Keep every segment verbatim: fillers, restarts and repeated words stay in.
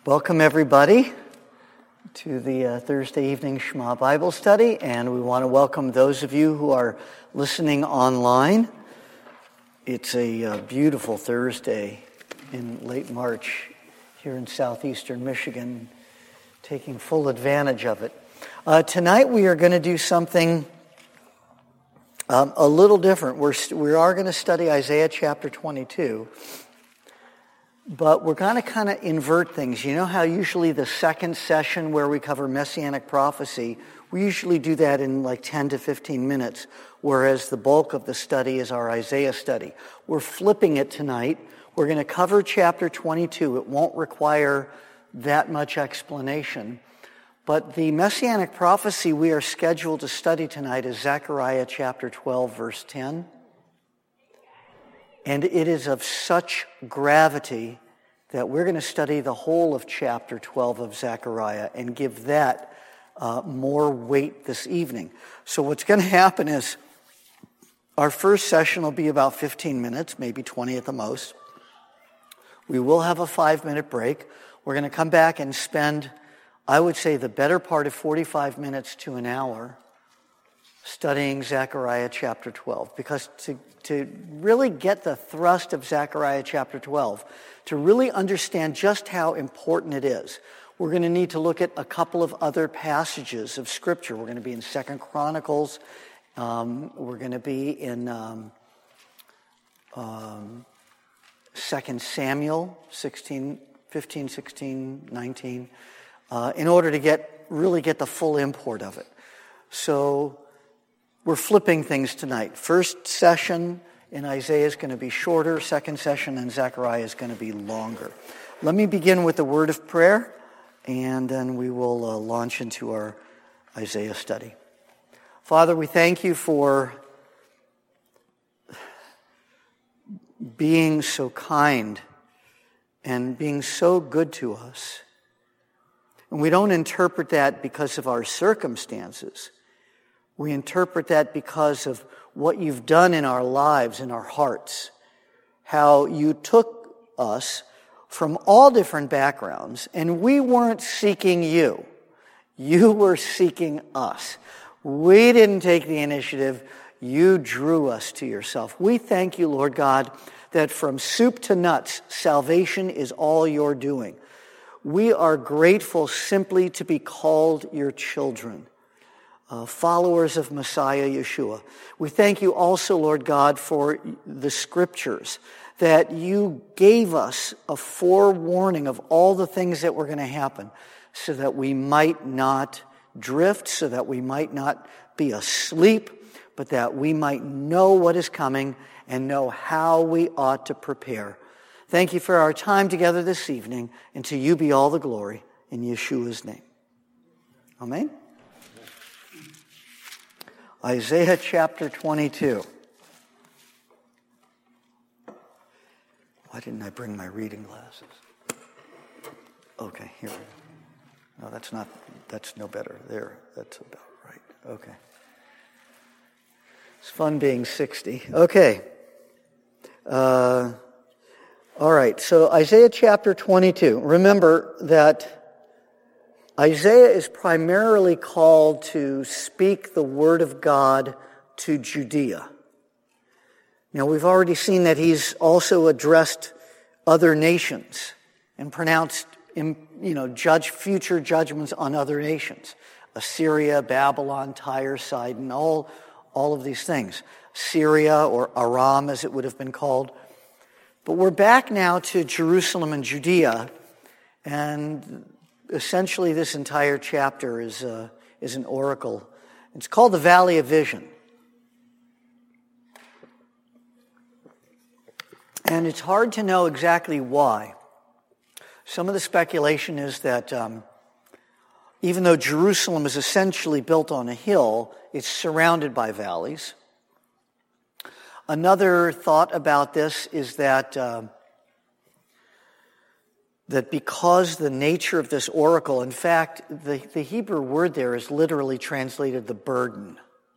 Welcome, everybody, to the uh, Thursday evening Shema Bible study, and we want to welcome those of you who are listening online. It's a uh, beautiful Thursday in late March here in southeastern Michigan, taking full advantage of it. Uh, tonight we are going to do something um, a little different. We're st- we are going to study Isaiah chapter twenty-two. But we're going to kind of invert things. You know how usually the second session where we cover Messianic prophecy, we usually do that in like ten to fifteen minutes, whereas the bulk of the study is our Isaiah study. We're flipping it tonight. We're going to cover chapter twenty-two. It won't require that much explanation. But the Messianic prophecy we are scheduled to study tonight is Zechariah chapter twelve, verse ten. And it is of such gravity that we're going to study the whole of chapter twelve of Zechariah and give that uh, more weight this evening. So what's going to happen is our first session will be about fifteen minutes, maybe twenty at the most. We will have a five-minute break. We're going to come back and spend, I would say, the better part of forty-five minutes to an hour studying Zechariah chapter twelve, because to, to really get the thrust of Zechariah chapter twelve, to really understand just how important it is, we're going to need to look at a couple of other passages of Scripture. We're going to be in Second Chronicles. Um, we're going to be in um, um, Second Samuel sixteen, fifteen, sixteen, nineteen, uh, in order to get really get the full import of it. So we're flipping things tonight. First session in Isaiah is going to be shorter. Second session in Zechariah is going to be longer. Let me begin with the word of prayer, and then we will uh, launch into our Isaiah study. Father, we thank you for being so kind and being so good to us. And we don't interpret that because of our circumstances. We interpret that because of what you've done in our lives, in our hearts. How you took us from all different backgrounds, and we weren't seeking you. You were seeking us. We didn't take the initiative. You drew us to yourself. We thank you, Lord God, that from soup to nuts, salvation is all you're doing. We are grateful simply to be called your children. Uh, followers of Messiah Yeshua. We thank you also, Lord God, for the Scriptures, that you gave us a forewarning of all the things that were going to happen so that we might not drift, so that we might not be asleep, but that we might know what is coming and know how we ought to prepare. Thank you for our time together this evening, and to you be all the glory in Yeshua's name. Amen. Isaiah chapter twenty-two. Why didn't I bring my reading glasses? Okay, here we go. No, that's not, that's no better. There, that's about right. Okay. It's fun being sixty. Okay. Uh, all right, so Isaiah chapter twenty-two. Remember that Isaiah is primarily called to speak the word of God to Judea. Now, we've already seen that he's also addressed other nations and pronounced, you know, judge future judgments on other nations. Assyria, Babylon, Tyre, Sidon, all, all of these things. Syria, or Aram as it would have been called. But we're back now to Jerusalem and Judea, and essentially, this entire chapter is uh, is an oracle. It's called the Valley of Vision. And it's hard to know exactly why. Some of the speculation is that um, even though Jerusalem is essentially built on a hill, it's surrounded by valleys. Another thought about this is that Uh, that because the nature of this oracle, in fact, the, the Hebrew word there is literally translated the burden.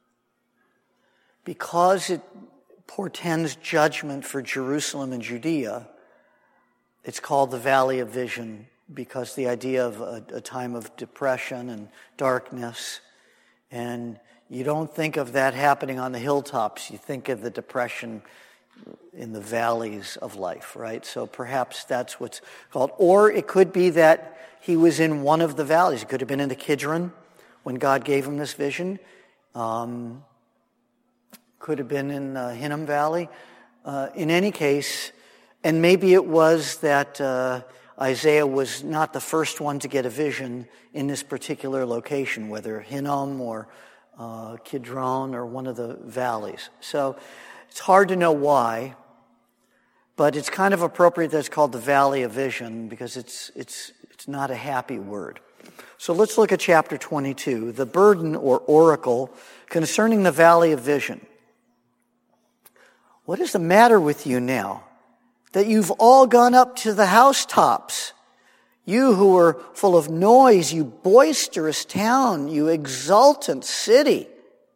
Because it portends judgment for Jerusalem and Judea, it's called the Valley of Vision because the idea of a, a time of depression and darkness, and you don't think of that happening on the hilltops. You think of the depression in the valleys of life, right? So perhaps that's what's called. Or it could be that he was in one of the valleys. He could have been in the Kidron when God gave him this vision. Um, could have been in the Hinnom Valley. Uh, in any case, and maybe it was that uh, Isaiah was not the first one to get a vision in this particular location, whether Hinnom or uh, Kidron or one of the valleys. So it's hard to know why, but it's kind of appropriate that it's called the Valley of Vision because it's it's it's not a happy word. So let's look at chapter twenty-two, the burden or oracle concerning the Valley of Vision. What is the matter with you now that you've all gone up to the housetops? You who are full of noise, you boisterous town, you exultant city.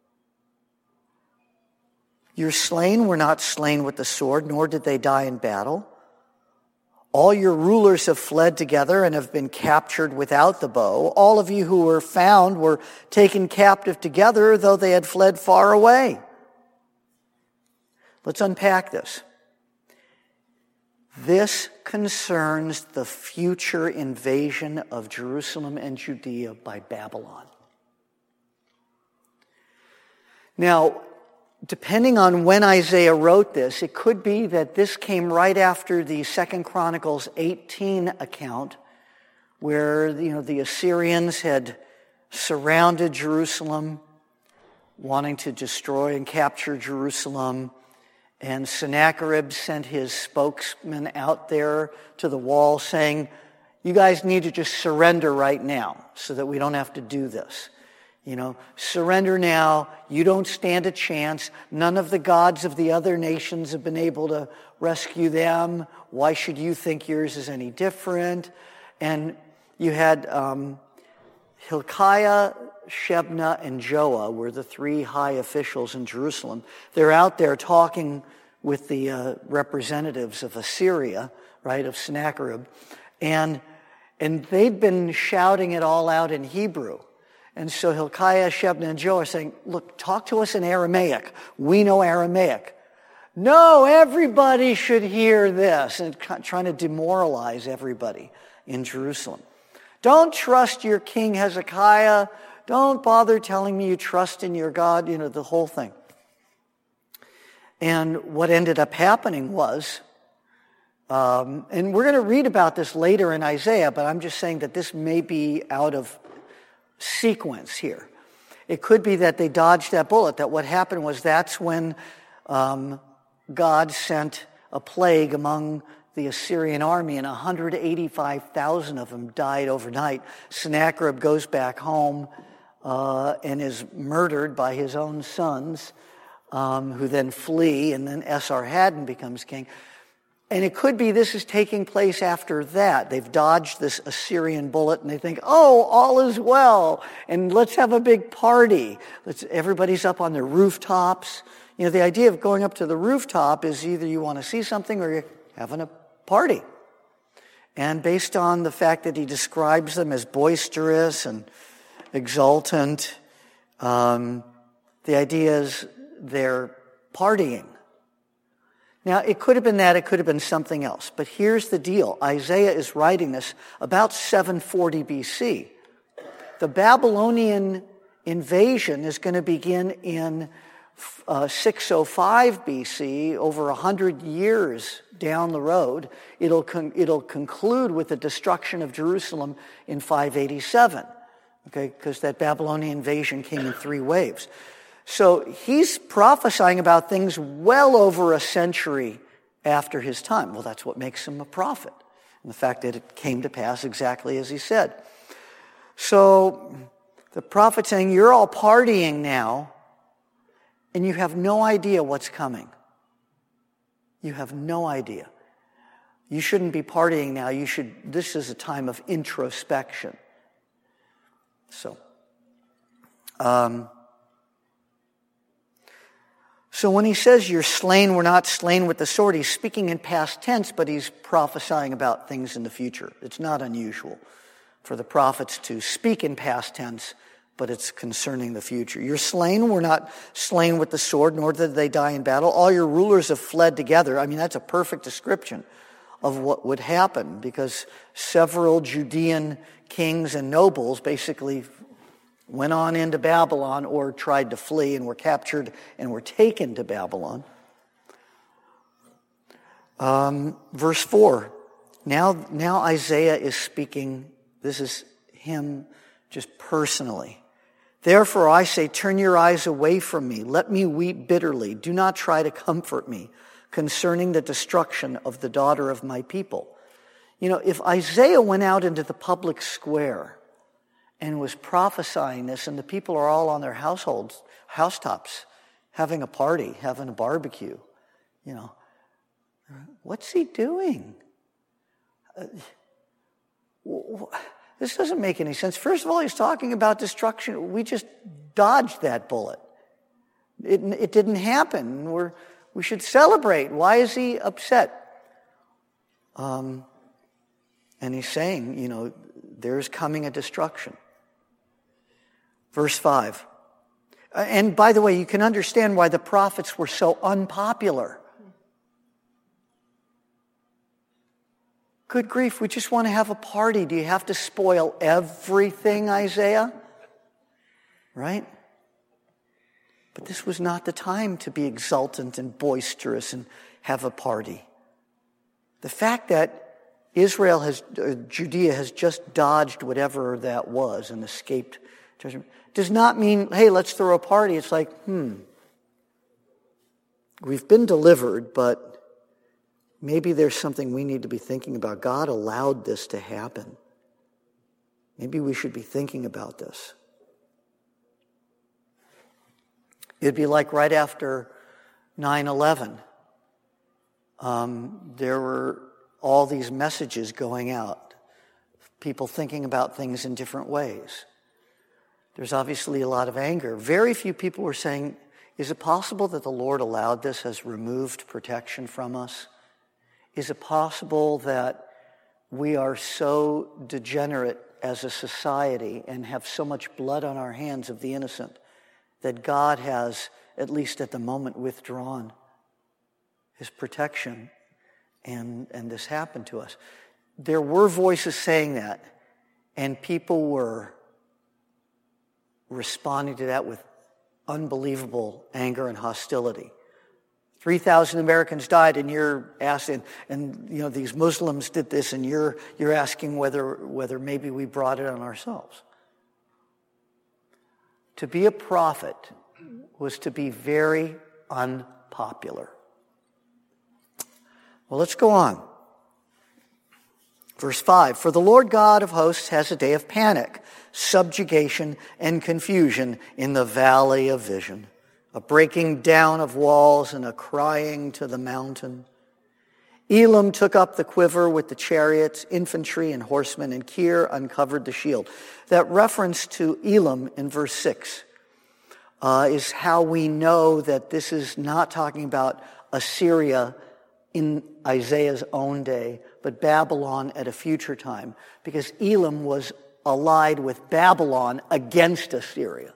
Your slain were not slain with the sword, nor did they die in battle. All your rulers have fled together and have been captured without the bow. All of you who were found were taken captive together, though they had fled far away. Let's unpack this. This concerns the future invasion of Jerusalem and Judea by Babylon. Now, depending on when Isaiah wrote this, it could be that this came right after the Second Chronicles eighteen account, where you know the Assyrians had surrounded Jerusalem, wanting to destroy and capture Jerusalem. And Sennacherib sent his spokesman out there to the wall saying, you guys need to just surrender right now so that we don't have to do this. You know, surrender now. You don't stand a chance. None of the gods of the other nations have been able to rescue them. Why should you think yours is any different? And you had um, Hilkiah, Shebna, and Joah were the three high officials in Jerusalem. They're out there talking with the uh, representatives of Assyria, right, of Sennacherib, and and they'd been shouting it all out in Hebrew. And so Hilkiah, Shebna, and Joah are saying, look, talk to us in Aramaic. We know Aramaic. No, everybody should hear this, and trying to demoralize everybody in Jerusalem. Don't trust your king Hezekiah. Don't bother telling me you trust in your God, you know, the whole thing. And what ended up happening was, um, and we're going to read about this later in Isaiah, but I'm just saying that this may be out of sequence here. It could be that they dodged that bullet, that what happened was that's when um, God sent a plague among the Assyrian army, and one hundred eighty-five thousand of them died overnight. Sennacherib goes back home uh, and is murdered by his own sons, um, who then flee, and then Esarhaddon becomes king. And it could be this is taking place after that. They've dodged this Assyrian bullet, and they think, oh, all is well, and let's have a big party. Let's, everybody's up on their rooftops. You know, the idea of going up to the rooftop is either you want to see something or you're having a party. And based on the fact that he describes them as boisterous and exultant, um, the idea is they're partying. Now, it could have been that, it could have been something else. But here's the deal. Isaiah is writing this about seven forty B C. The Babylonian invasion is going to begin in uh, six oh five B C, over one hundred years down the road. It'll, con- it'll conclude with the destruction of Jerusalem in five eighty-seven, okay, because that Babylonian invasion came in three waves. So he's prophesying about things well over a century after his time. Well, that's what makes him a prophet, and the fact that it came to pass exactly as he said. So the prophet saying, you're all partying now, and you have no idea what's coming. You have no idea. You shouldn't be partying now. You should. This is a time of introspection. So, um, So when he says you're slain, we're not slain with the sword, he's speaking in past tense, but he's prophesying about things in the future. It's not unusual for the prophets to speak in past tense, but it's concerning the future. You're slain, we're not slain with the sword, nor did they die in battle. All your rulers have fled together. I mean, that's a perfect description of what would happen, because several Judean kings and nobles basically went on into Babylon or tried to flee and were captured and were taken to Babylon. Um, verse four. Now, now Isaiah is speaking. This is him just personally. Therefore I say, turn your eyes away from me. Let me weep bitterly. Do not try to comfort me concerning the destruction of the daughter of my people. You know, if Isaiah went out into the public square and was prophesying this, and the people are all on their households, housetops, having a party, having a barbecue, you know, what's he doing? Uh, this doesn't make any sense. First of all, he's talking about destruction. We just dodged that bullet. It, it didn't happen. We're, we should celebrate. Why is he upset? Um, and he's saying, you know, there's coming a destruction. Verse five. And by the way, you can understand why the prophets were so unpopular. Good grief, we just want to have a party. Do you have to spoil everything, Isaiah? Right? But this was not the time to be exultant and boisterous and have a party. The fact that Israel has, uh, Judea has just dodged whatever that was and escaped judgment does not mean, hey, let's throw a party. It's like, hmm, we've been delivered, but maybe there's something we need to be thinking about. God allowed this to happen. Maybe we should be thinking about this. It'd be like right after nine eleven. Um, there were all these messages going out, people thinking about things in different ways. There's obviously a lot of anger. Very few people were saying, is it possible that the Lord allowed this, has removed protection from us? Is it possible that we are so degenerate as a society and have so much blood on our hands of the innocent that God has, at least at the moment, withdrawn his protection, and, and this happened to us? There were voices saying that, and people were responding to that with unbelievable anger and hostility. three thousand Americans died, and you're asking, and you know, these Muslims did this, and you're you're asking whether whether maybe we brought it on ourselves. To be a prophet was to be very unpopular. Well, let's go on. Verse five, for the Lord God of hosts has a day of panic, subjugation, and confusion in the valley of vision, a breaking down of walls and a crying to the mountain. Elam took up the quiver with the chariots, infantry, and horsemen, and Kir uncovered the shield. That reference to Elam in verse six uh, is how we know that this is not talking about Assyria in Isaiah's own day, but Babylon at a future time, because Elam was allied with Babylon against Assyria.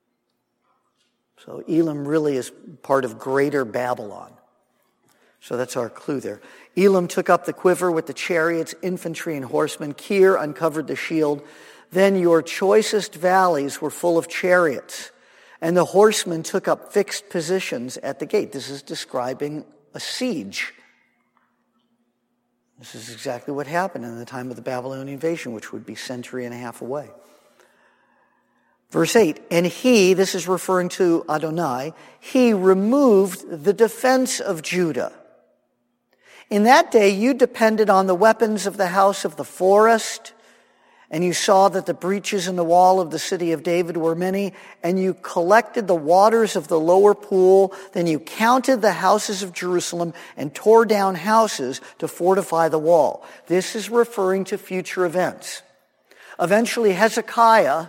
So Elam really is part of greater Babylon. So that's our clue there. Elam took up the quiver with the chariots, infantry, and horsemen. Kir uncovered the shield. Then your choicest valleys were full of chariots, and the horsemen took up fixed positions at the gate. This is describing a siege. This is exactly what happened in the time of the Babylonian invasion, which would be a century and a half away. Verse eight, and he, this is referring to Adonai, he removed the defense of Judah. In that day you depended on the weapons of the house of the forest, and you saw that the breaches in the wall of the city of David were many, and you collected the waters of the lower pool. Then you counted the houses of Jerusalem and tore down houses to fortify the wall. This is referring to future events. Eventually Hezekiah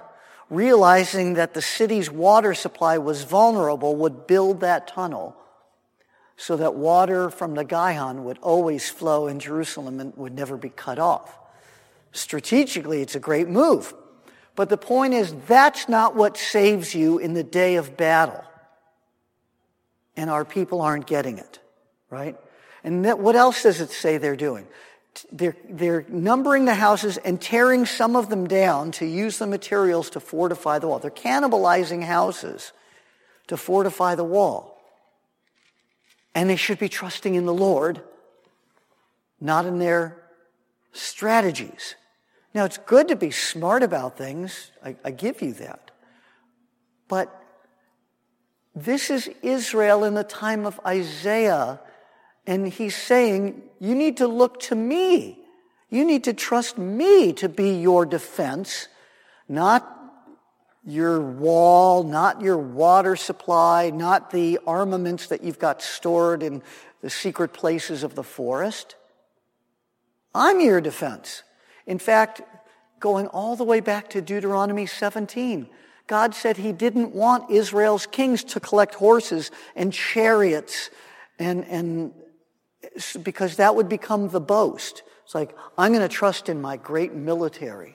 realizing that the city's water supply was vulnerable, would build that tunnel so that water from the Gihon would always flow in Jerusalem and would never be cut off. Strategically, it's a great move. But the point is, that's not what saves you in the day of battle. And our people aren't getting it, right? And that, what else does it say they're doing? They're, they're numbering the houses and tearing some of them down to use the materials to fortify the wall. They're cannibalizing houses to fortify the wall. And they should be trusting in the Lord, not in their strategies. Now, it's good to be smart about things. I, I give you that. But this is Israel in the time of Isaiah, and he's saying, you need to look to me. You need to trust me to be your defense, not your wall, not your water supply, not the armaments that you've got stored in the secret places of the forest. I'm your defense. In fact, going all the way back to Deuteronomy seventeen, God said he didn't want Israel's kings to collect horses and chariots, and, and because that would become the boast. It's like, I'm going to trust in my great military.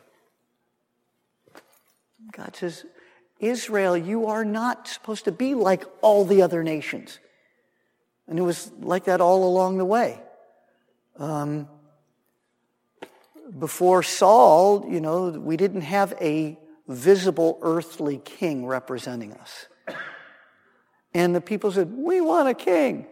God says, Israel, you are not supposed to be like all the other nations. And it was like that all along the way. Um, before Saul, you know, we didn't have a visible earthly king representing us. And the people said, we want a king.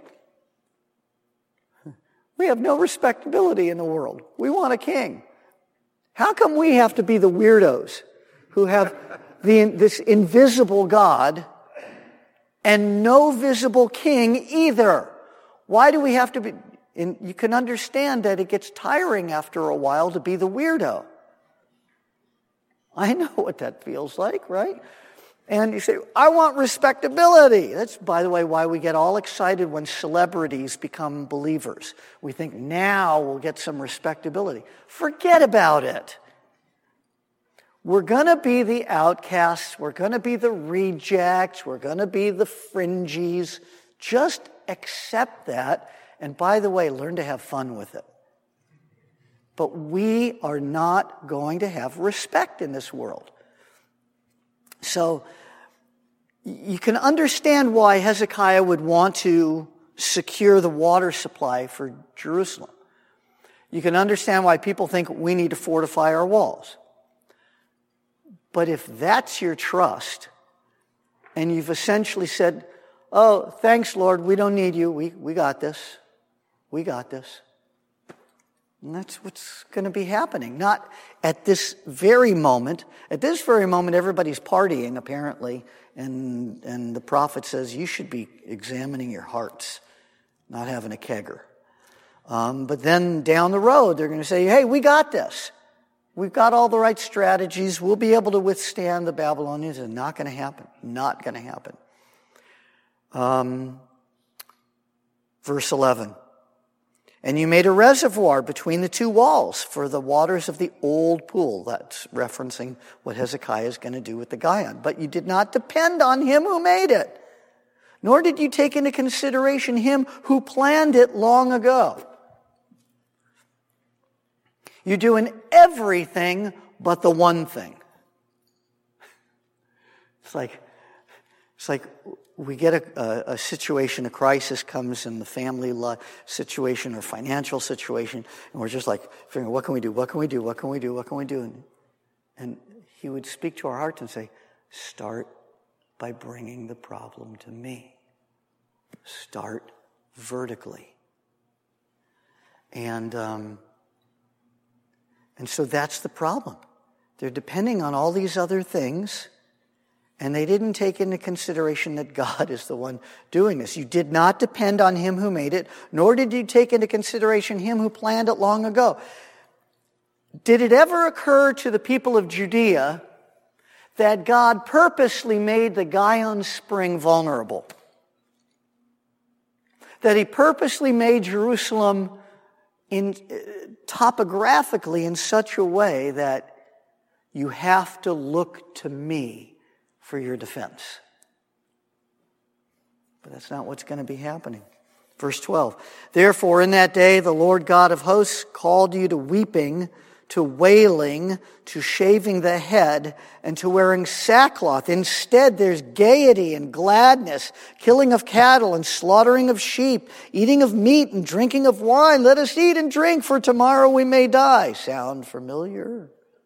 We have no respectability in the world. We want a king. How come we have to be the weirdos who have the, this invisible God and no visible king either? Why do we have to be... And you can understand that it gets tiring after a while to be the weirdo. I know what that feels like, right? And you say, I want respectability. That's, by the way, why we get all excited when celebrities become believers. We think, now we'll get some respectability. Forget about it. We're going to be the outcasts. We're going to be the rejects. We're going to be the fringies. Just accept that. And by the way, learn to have fun with it. But we are not going to have respect in this world. So you can understand why Hezekiah would want to secure the water supply for Jerusalem. You can understand why people think we need to fortify our walls. But if that's your trust, and you've essentially said, oh, thanks, Lord, we don't need you. We, we got this. We got this. And that's what's going to be happening. Not at this very moment. At this very moment, everybody's partying, apparently. And, and the prophet says, you should be examining your hearts, not having a kegger. Um, but then down the road, they're going to say, hey, we got this. We've got all the right strategies. We'll be able to withstand the Babylonians. It's not going to happen. Not going to happen. Um, verse eleven. And you made a reservoir between the two walls for the waters of the old pool. That's referencing what Hezekiah is going to do with the Gihon. But you did not depend on him who made it, nor did you take into consideration him who planned it long ago. You're doing everything but the one thing. It's like, it's like we get a, a, a situation, a crisis comes in the family life situation or financial situation, and we're just like figuring, what can we do? What can we do? What can we do? What can we do? And, and he would speak to our hearts and say, start by bringing the problem to me. Start vertically. And, um, and so that's the problem. They're depending on all these other things, and they didn't take into consideration that God is the one doing this. You did not depend on him who made it, nor did you take into consideration him who planned it long ago. Did it ever occur to the people of Judea that God purposely made the Gihon Spring vulnerable? That he purposely made Jerusalem in, uh, topographically in such a way that You have to look to me for your defense. But that's not what's going to be happening. Verse twelve, therefore in that day the Lord God of hosts called you to weeping, to wailing, to shaving the head, and to wearing sackcloth. Instead, there's gaiety and gladness, killing of cattle and slaughtering of sheep, eating of meat and drinking of wine. Let us eat and drink, for tomorrow we may die. Sound familiar?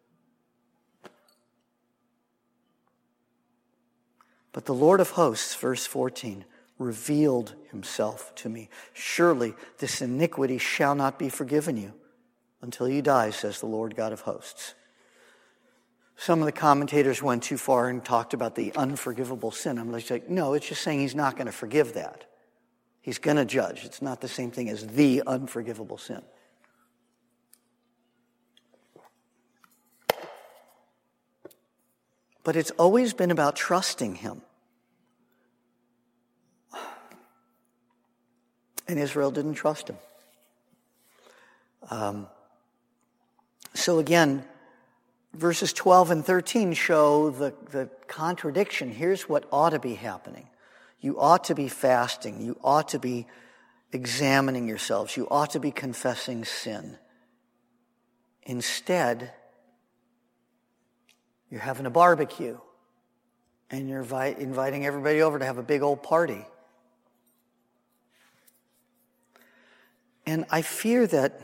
But the Lord of hosts, verse fourteen, revealed himself to me. Surely this iniquity shall not be forgiven you until you die, says the Lord God of hosts. Some of the commentators went too far and talked about the unforgivable sin. I'm like, no, it's just saying he's not going to forgive that. He's going to judge. It's not the same thing as the unforgivable sin. But it's always been about trusting him. And Israel didn't trust him. Um, so again, verses twelve and thirteen show the, the contradiction. Here's what ought to be happening. You ought to be fasting. You ought to be examining yourselves. You ought to be confessing sin. Instead, you're having a barbecue. And you're vi- inviting everybody over to have a big old party. And I fear that,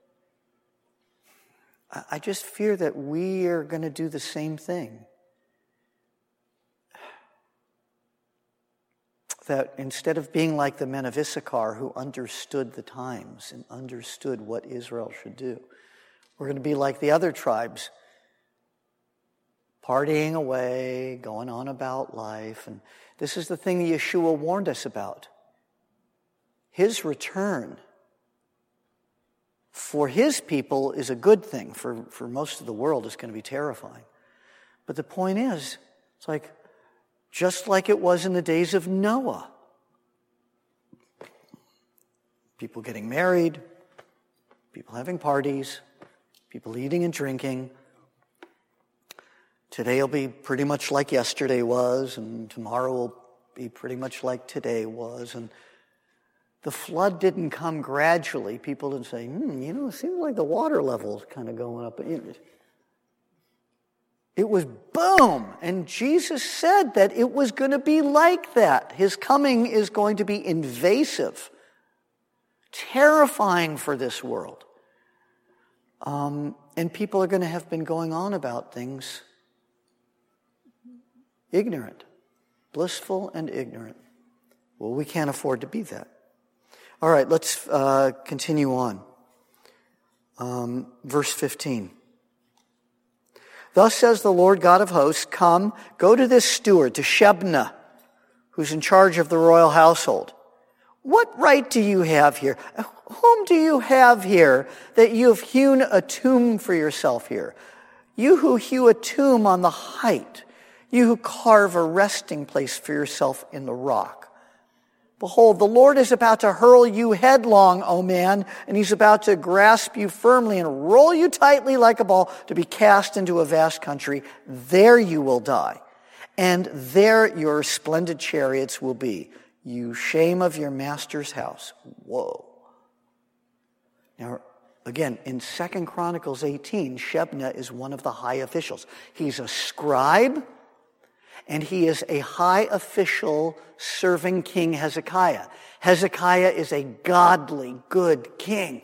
I just fear that we are going to do the same thing. That instead of being like the men of Issachar who understood the times and understood what Israel should do, we're going to be like the other tribes, partying away, going on about life. And this is the thing that Yeshua warned us about. His return for his people is a good thing. For, for most of the world, it's going to be terrifying. But the point is, it's like, just like it was in the days of Noah. People getting married, people having parties, people eating and drinking. Today will be pretty much like yesterday was, and tomorrow will be pretty much like today was. And the flood didn't come gradually. People didn't say, hmm, you know, it seems like the water level is kind of going up. It was boom. And Jesus said that it was going to be like that. His coming is going to be invasive, terrifying for this world. Um, and people are going to have been going on about things ignorant, blissful and ignorant. Well, we can't afford to be that. All right, let's uh, continue on. Um, verse fifteen. Thus says the Lord God of hosts, come, go to this steward, to Shebna, who's in charge of the royal household. What right do you have here? Whom do you have here that you have hewn a tomb for yourself here? You who hew a tomb on the height, you who carve a resting place for yourself in the rock. Behold, the Lord is about to hurl you headlong, O man, and he's about to grasp you firmly and roll you tightly like a ball to be cast into a vast country. There you will die, and there your splendid chariots will be. You shame of your master's house. Whoa. Now, again, in Second Chronicles eighteen, Shebna is one of the high officials. He's a scribe, and he is a high official serving King Hezekiah. Hezekiah is a godly, good king.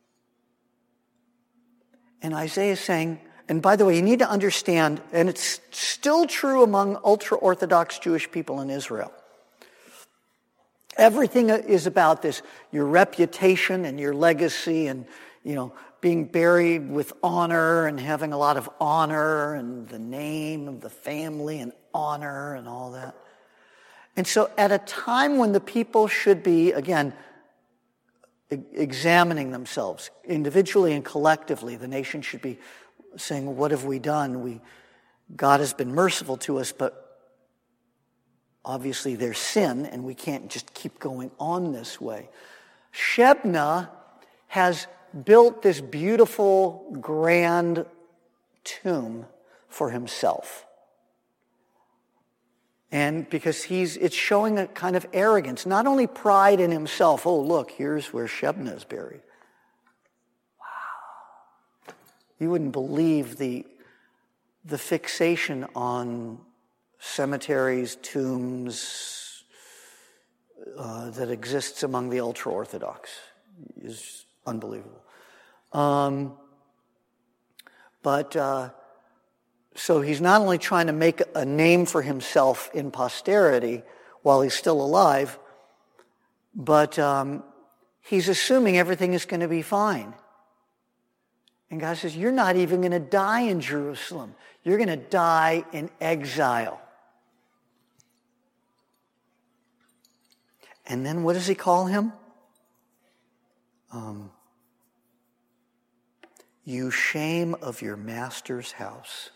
And Isaiah is saying, and by the way, you need to understand, and it's still true among ultra-Orthodox Jewish people in Israel. Everything is about this, your reputation and your legacy and, you know, being buried with honor and having a lot of honor and the name of the family and honor and all that. And so at a time when the people should be, again, e- examining themselves individually and collectively, the nation should be saying, well, what have we done? We, God has been merciful to us, but obviously there's sin and we can't just keep going on this way. Shebna has built this beautiful, grand tomb for himself. And because he's, it's showing a kind of arrogance, not only pride in himself. Oh, look, here's where Shebna is buried. Wow. You wouldn't believe the, the fixation on cemeteries, tombs uh, that exists among the ultra-Orthodox. Is unbelievable. Um, but... Uh, So he's not only trying to make a name for himself in posterity while he's still alive, but um, he's assuming everything is going to be fine. And God says, you're not even going to die in Jerusalem. You're going to die in exile. And then what does he call him? Um, you shame of your master's house.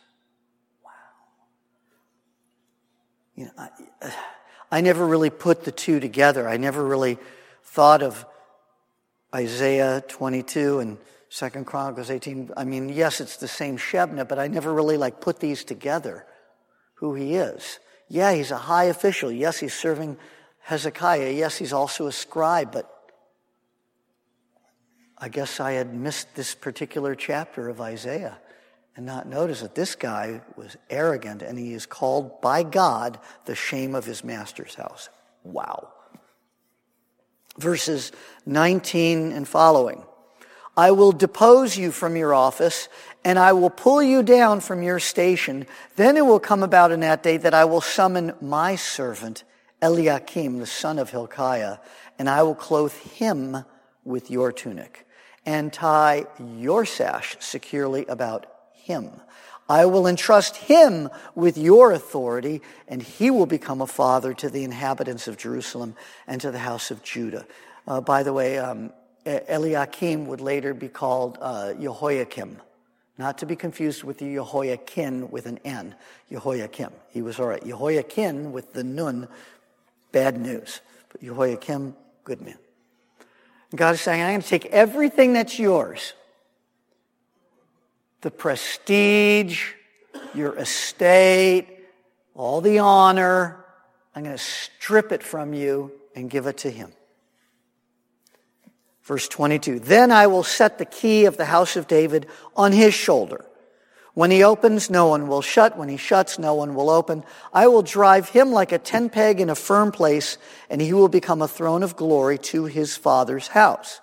You know, I, I never really put the two together. I never really thought of Isaiah twenty-two and Second Chronicles eighteen. I mean, yes, it's the same Shebna, but I never really like put these together, who he is. Yeah, he's a high official. Yes, he's serving Hezekiah. Yes, he's also a scribe, but I guess I had missed this particular chapter of Isaiah and not noticed that this guy was arrogant, and he is called by God the shame of his master's house. Wow. Verses nineteen and following. I will depose you from your office, and I will pull you down from your station. Then it will come about in that day that I will summon my servant, Eliakim, the son of Hilkiah, and I will clothe him with your tunic, and tie your sash securely about him. I will entrust him with your authority, and he will become a father to the inhabitants of Jerusalem and to the house of Judah. Uh, by the way, um, Eliakim would later be called uh, Jehoiakim, not to be confused with the Jehoiakim with an N. Jehoiakim. He was all right. Jehoiakim with the nun, bad news. But Jehoiakim, good man. And God is saying, I'm going to take everything that's yours, the prestige, your estate, all the honor, I'm going to strip it from you and give it to him. Verse twenty-two, then I will set the key of the house of David on his shoulder. When he opens, no one will shut. When he shuts, no one will open. I will drive him like a tent peg in a firm place, and he will become a throne of glory to his father's house.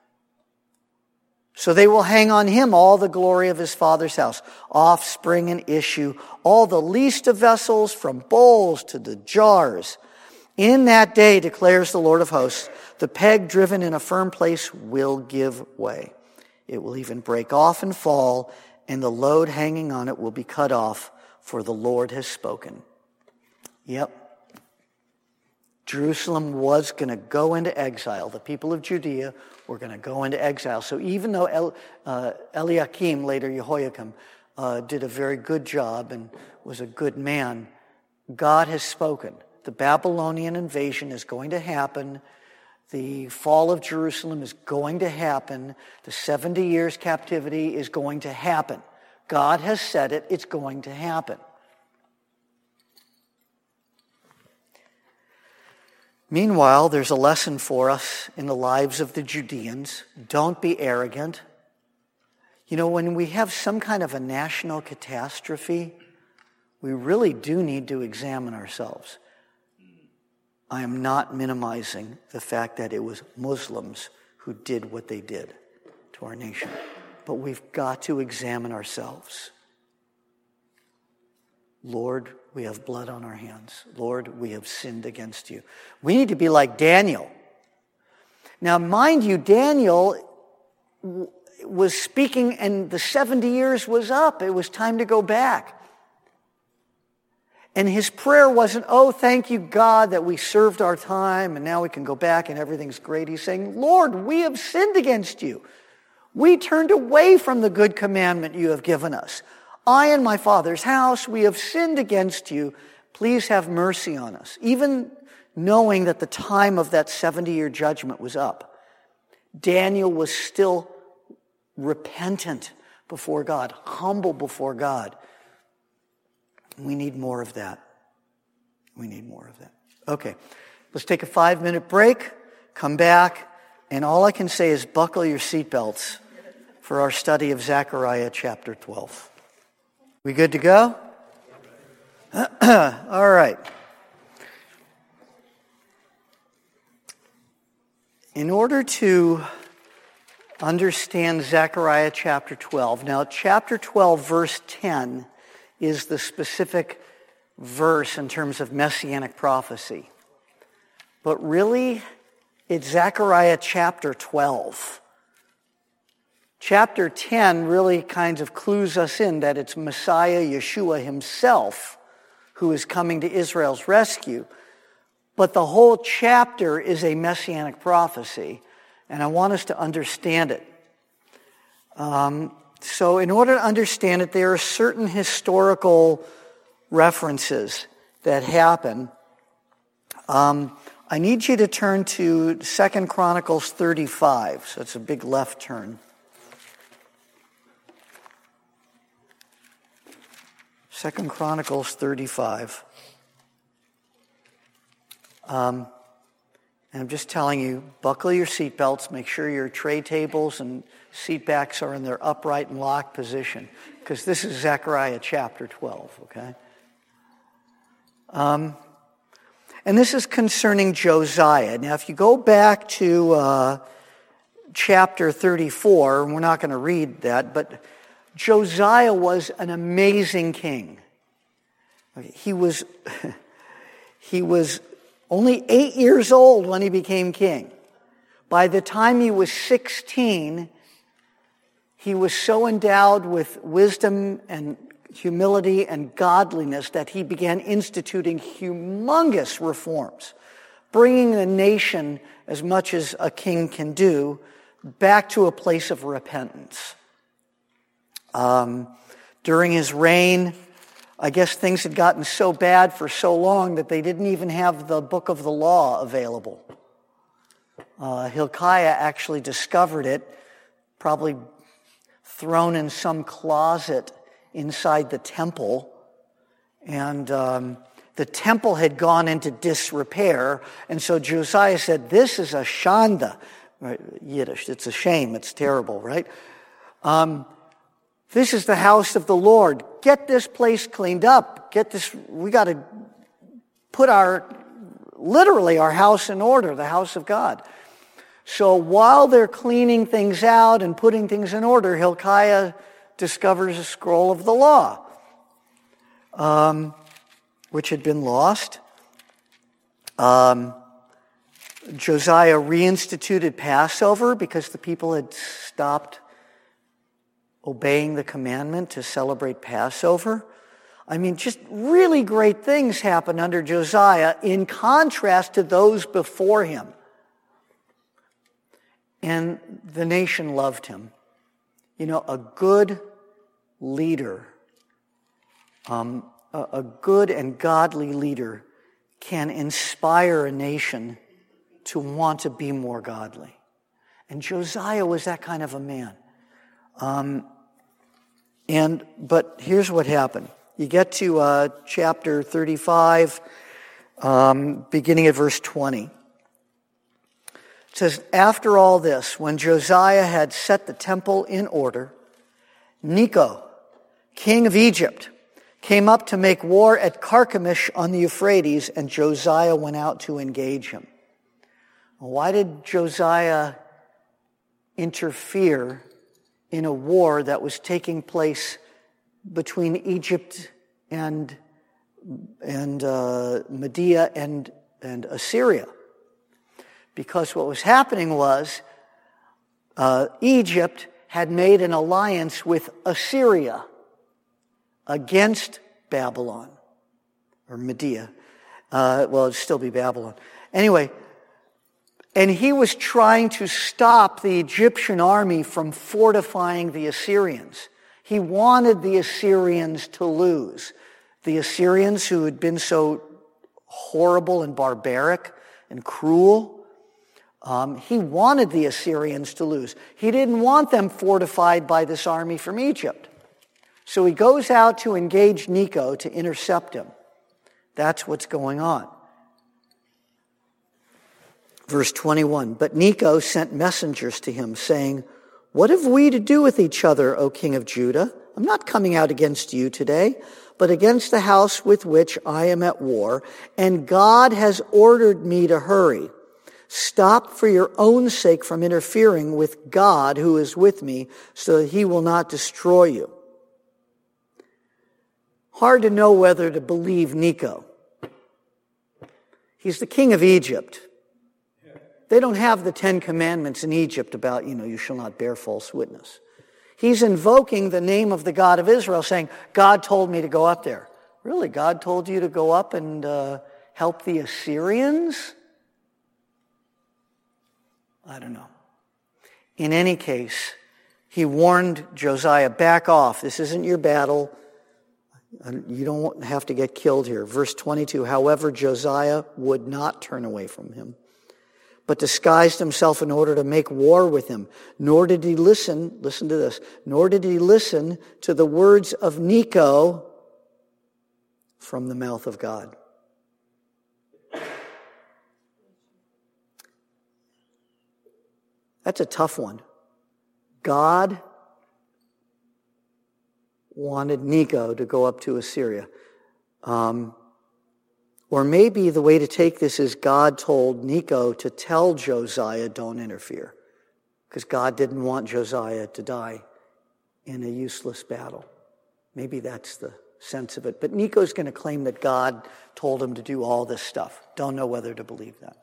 So they will hang on him all the glory of his father's house, offspring and issue, all the least of vessels, from bowls to the jars. In that day, declares the Lord of hosts, the peg driven in a firm place will give way. It will even break off and fall, and the load hanging on it will be cut off, for the Lord has spoken. Yep. Jerusalem was going to go into exile. The people of Judea were going to go into exile. So even though El, uh, Eliakim, later Jehoiakim, uh, did a very good job and was a good man, God has spoken. The Babylonian invasion is going to happen. The fall of Jerusalem is going to happen. The seventy years captivity is going to happen. God has said it. It's going to happen. Meanwhile, there's a lesson for us in the lives of the Judeans. Don't be arrogant. You know, when we have some kind of a national catastrophe, we really do need to examine ourselves. I am not minimizing the fact that it was Muslims who did what they did to our nation. But we've got to examine ourselves. Lord, we have blood on our hands. Lord, we have sinned against you. We need to be like Daniel. Now, mind you, Daniel was speaking and the seventy years was up. It was time to go back. And his prayer wasn't, oh, thank you, God, that we served our time and now we can go back and everything's great. He's saying, Lord, we have sinned against you. We turned away from the good commandment you have given us. I and my father's house, we have sinned against you. Please have mercy on us. Even knowing that the time of that seventy-year judgment was up, Daniel was still repentant before God, humble before God. We need more of that. We need more of that. Okay, let's take a five-minute break, come back, and all I can say is buckle your seatbelts for our study of Zechariah chapter twelve. We good to go? All right. In order to understand Zechariah chapter twelve, now chapter twelve, verse ten is the specific verse in terms of messianic prophecy. But really, it's Zechariah chapter twelve. Chapter ten really kind of clues us in that it's Messiah Yeshua himself who is coming to Israel's rescue. But the whole chapter is a messianic prophecy, and I want us to understand it. Um, so in order to understand it, there are certain historical references that happen. Um, I need you to turn to Second Chronicles thirty-five, so it's a big left turn. Second Chronicles thirty-five. Um, and I'm just telling you, buckle your seatbelts, make sure your tray tables and seat backs are in their upright and locked position, because this is Zechariah chapter twelve, okay? Um, and this is concerning Josiah. Now, if you go back to uh, chapter thirty-four, and we're not going to read that, but Josiah was an amazing king. He was, he was only eight years old when he became king. By the time he was sixteen, he was so endowed with wisdom and humility and godliness that he began instituting humongous reforms, bringing the nation, as much as a king can do, back to a place of repentance. Um, during his reign, I guess things had gotten so bad for so long that they didn't even have the book of the law available. Uh, Hilkiah actually discovered it, probably thrown in some closet inside the temple. And um, the temple had gone into disrepair. And so Josiah said, this is a shanda. Right, Yiddish, it's a shame, it's terrible, right? Um, This is the house of the Lord. Get this place cleaned up. Get this, we got to put our, literally our house in order, the house of God. So while they're cleaning things out and putting things in order, Hilkiah discovers a scroll of the law, um, which had been lost. Um, Josiah reinstituted Passover because the people had stopped obeying the commandment to celebrate Passover. I mean, just really great things happened under Josiah in contrast to those before him. And the nation loved him. You know, a good leader, um, a, a good and godly leader can inspire a nation to want to be more godly. And Josiah was that kind of a man. Um, and but here's what happened. You get to uh, chapter thirty-five, um, beginning at verse twenty. It says, after all this, when Josiah had set the temple in order, Necho, king of Egypt, came up to make war at Carchemish on the Euphrates, and Josiah went out to engage him. Why did Josiah interfere in a war that was taking place between Egypt and and uh, Media and and Assyria? Because what was happening was uh, Egypt had made an alliance with Assyria against Babylon or Media. Uh, well, it'd still be Babylon. Anyway. And he was trying to stop the Egyptian army from fortifying the Assyrians. He wanted the Assyrians to lose. The Assyrians, who had been so horrible and barbaric and cruel, um, he wanted the Assyrians to lose. He didn't want them fortified by this army from Egypt. So he goes out to engage Necho to intercept him. That's what's going on. Verse twenty-one, but Necho sent messengers to him, saying, what have we to do with each other, O king of Judah? I'm not coming out against you today, but against the house with which I am at war, and God has ordered me to hurry. Stop for your own sake from interfering with God who is with me, so that he will not destroy you. Hard to know whether to believe Necho. He's the king of Egypt. They don't have the Ten Commandments in Egypt about, you know, you shall not bear false witness. He's invoking the name of the God of Israel, saying, God told me to go up there. Really, God told you to go up and uh, help the Assyrians? I don't know. In any case, he warned Josiah, back off. This isn't your battle. You don't have to get killed here. Verse twenty-two, however, Josiah would not turn away from him, but disguised himself in order to make war with him. Nor did he listen, listen to this, nor did he listen to the words of Necho from the mouth of God. That's a tough one. God wanted Necho to go up to Assyria. Um, or maybe the way to take this is God told Necho to tell Josiah, don't interfere. Because God didn't want Josiah to die in a useless battle. Maybe that's the sense of it. But Necho's going to claim that God told him to do all this stuff. Don't know whether to believe that.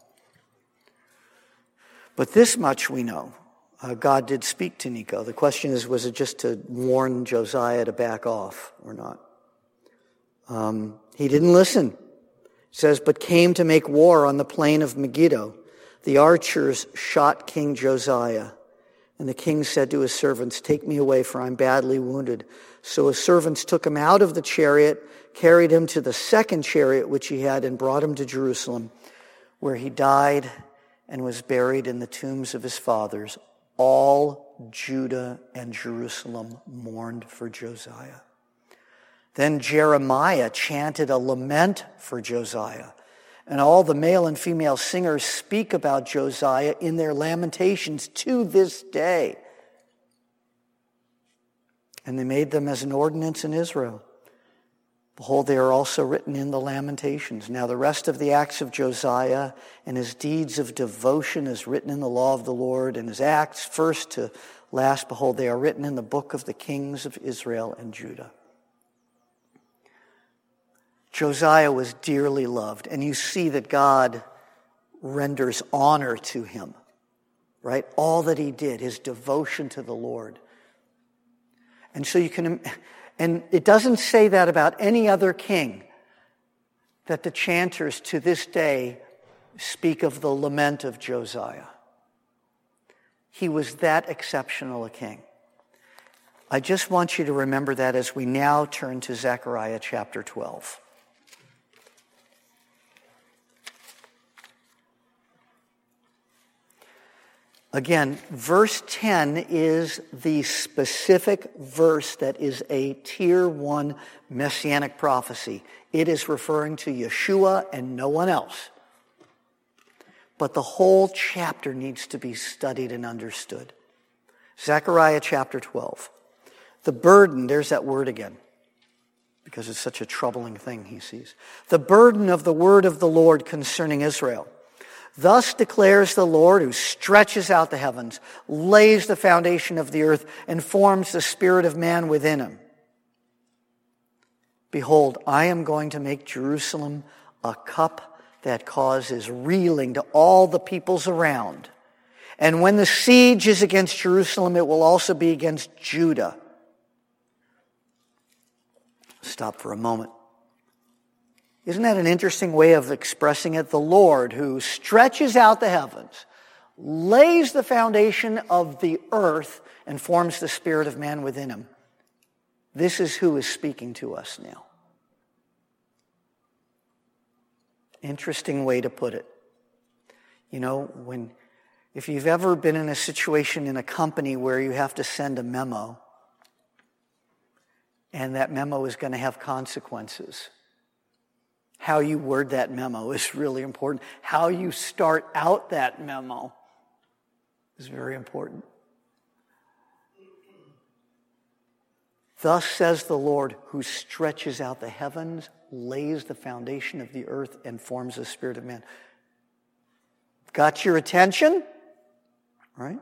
But this much we know. Uh, God did speak to Necho. The question is, was it just to warn Josiah to back off or not? Um, he didn't listen. It says, but came to make war on the plain of Megiddo. The archers shot King Josiah. And the king said to his servants, take me away, for I'm badly wounded. So his servants took him out of the chariot, carried him to the second chariot which he had, and brought him to Jerusalem, where he died and was buried in the tombs of his fathers. All Judah and Jerusalem mourned for Josiah. Then Jeremiah chanted a lament for Josiah. And all the male and female singers speak about Josiah in their lamentations to this day. And they made them as an ordinance in Israel. Behold, they are also written in the Lamentations. Now the rest of the acts of Josiah and his deeds of devotion is written in the law of the Lord, and his acts, first to last, behold, they are written in the book of the kings of Israel and Judah. Josiah was dearly loved, and you see that God renders honor to him, right? All that he did, his devotion to the Lord. And so you can... And it doesn't say that about any other king, that the chanters to this day speak of the lament of Josiah. He was that exceptional a king. I just want you to remember that as we now turn to Zechariah chapter twelve. Again, verse ten is the specific verse that is a tier one messianic prophecy. It is referring to Yeshua and no one else. But the whole chapter needs to be studied and understood. Zechariah chapter twelve. The burden, there's that word again, because it's such a troubling thing he sees. The burden of the word of the Lord concerning Israel. Thus declares the Lord, who stretches out the heavens, lays the foundation of the earth, and forms the spirit of man within him. Behold, I am going to make Jerusalem a cup that causes reeling to all the peoples around. And when the siege is against Jerusalem, it will also be against Judah. Stop for a moment. Isn't that an interesting way of expressing it? The Lord, who stretches out the heavens, lays the foundation of the earth, and forms the spirit of man within him. This is who is speaking to us now. Interesting way to put it. You know, when if you've ever been in a situation in a company where you have to send a memo, And that memo is going to have consequences. How you word that memo is really important. How you start out that memo is very important. Thus says the Lord, who stretches out the heavens, lays the foundation of the earth, and forms the spirit of man. Got your attention? Right?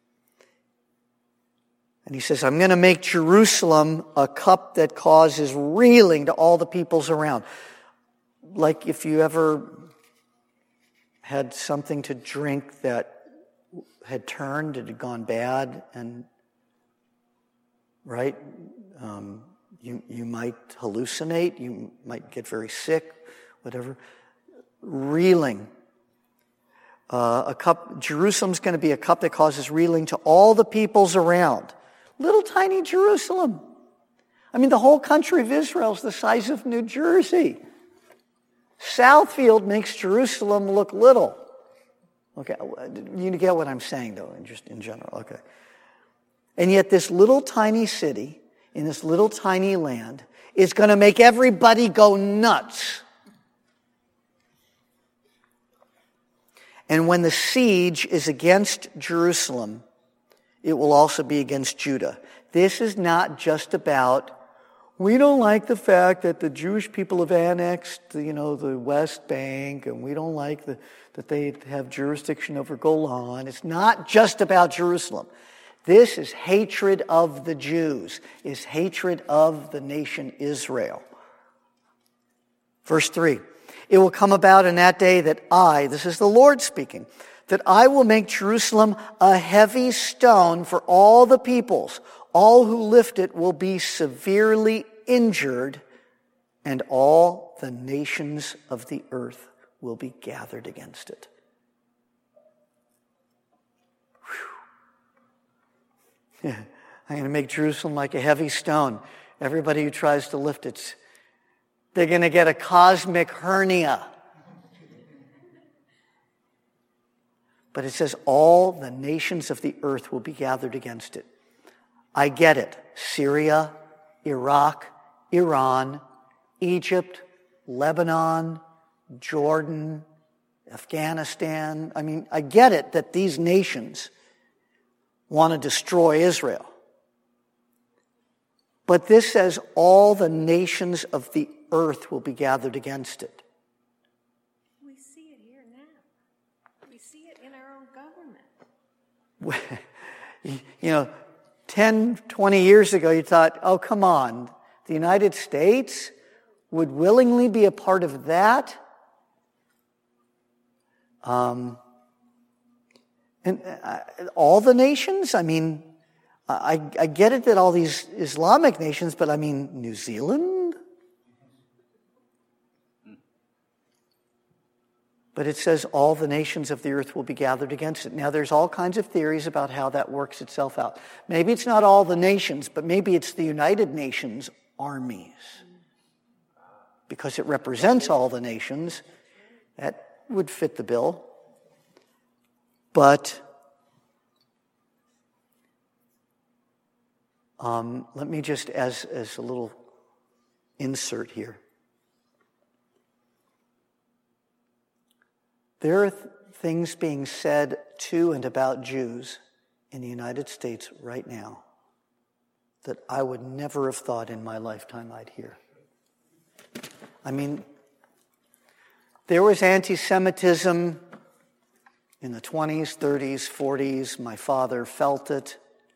And he says, I'm going to make Jerusalem a cup that causes reeling to all the peoples around. Like if you ever had something to drink that had turned, it had gone bad, and right, um, you you might hallucinate, you might get very sick, whatever. Reeling. Uh, a cup. Jerusalem's going to be a cup that causes reeling to all the peoples around. Little tiny Jerusalem. I mean, the whole country of Israel is the size of New Jersey. Southfield makes Jerusalem look little. Okay, you get what I'm saying, though, in just in general. Okay. And yet this little tiny city in this little tiny land is going to make everybody go nuts. And when the siege is against Jerusalem, it will also be against Judah. This is not just about, we don't like the fact that the Jewish people have annexed, you know, the West Bank, and we don't like the, that they have jurisdiction over Golan. It's not just about Jerusalem. This is hatred of the Jews, is hatred of the nation Israel. Verse three, it will come about in that day that I, this is the Lord speaking, that I will make Jerusalem a heavy stone for all the peoples. All who lift it will be severely injured, and all the nations of the earth will be gathered against it. Yeah, I'm going to make Jerusalem like a heavy stone. Everybody who tries to lift it, they're going to get a cosmic hernia. But it says all the nations of the earth will be gathered against it. I get it. Syria, Iraq, Iran, Egypt, Lebanon, Jordan, Afghanistan. I mean, I get it that these nations want to destroy Israel. But this says all the nations of the earth will be gathered against it. We see it here now. We see it in our own government. You know, ten, twenty years ago, you thought, oh, come on, the United States would willingly be a part of that? Um, and uh, all the nations? I mean, I, I get it that all these Islamic nations, but I mean, New Zealand? But it says all the nations of the earth will be gathered against it. Now, there's all kinds of theories about how that works itself out. Maybe it's not all the nations, but maybe it's the United Nations armies. Because it represents all the nations. That would fit the bill. But um, let me just, as, as a little insert here. There are th- things being said to and about Jews in the United States right now that I would never have thought in my lifetime I'd hear. I mean, there was anti-Semitism in the twenties, thirties, forties. My father felt it.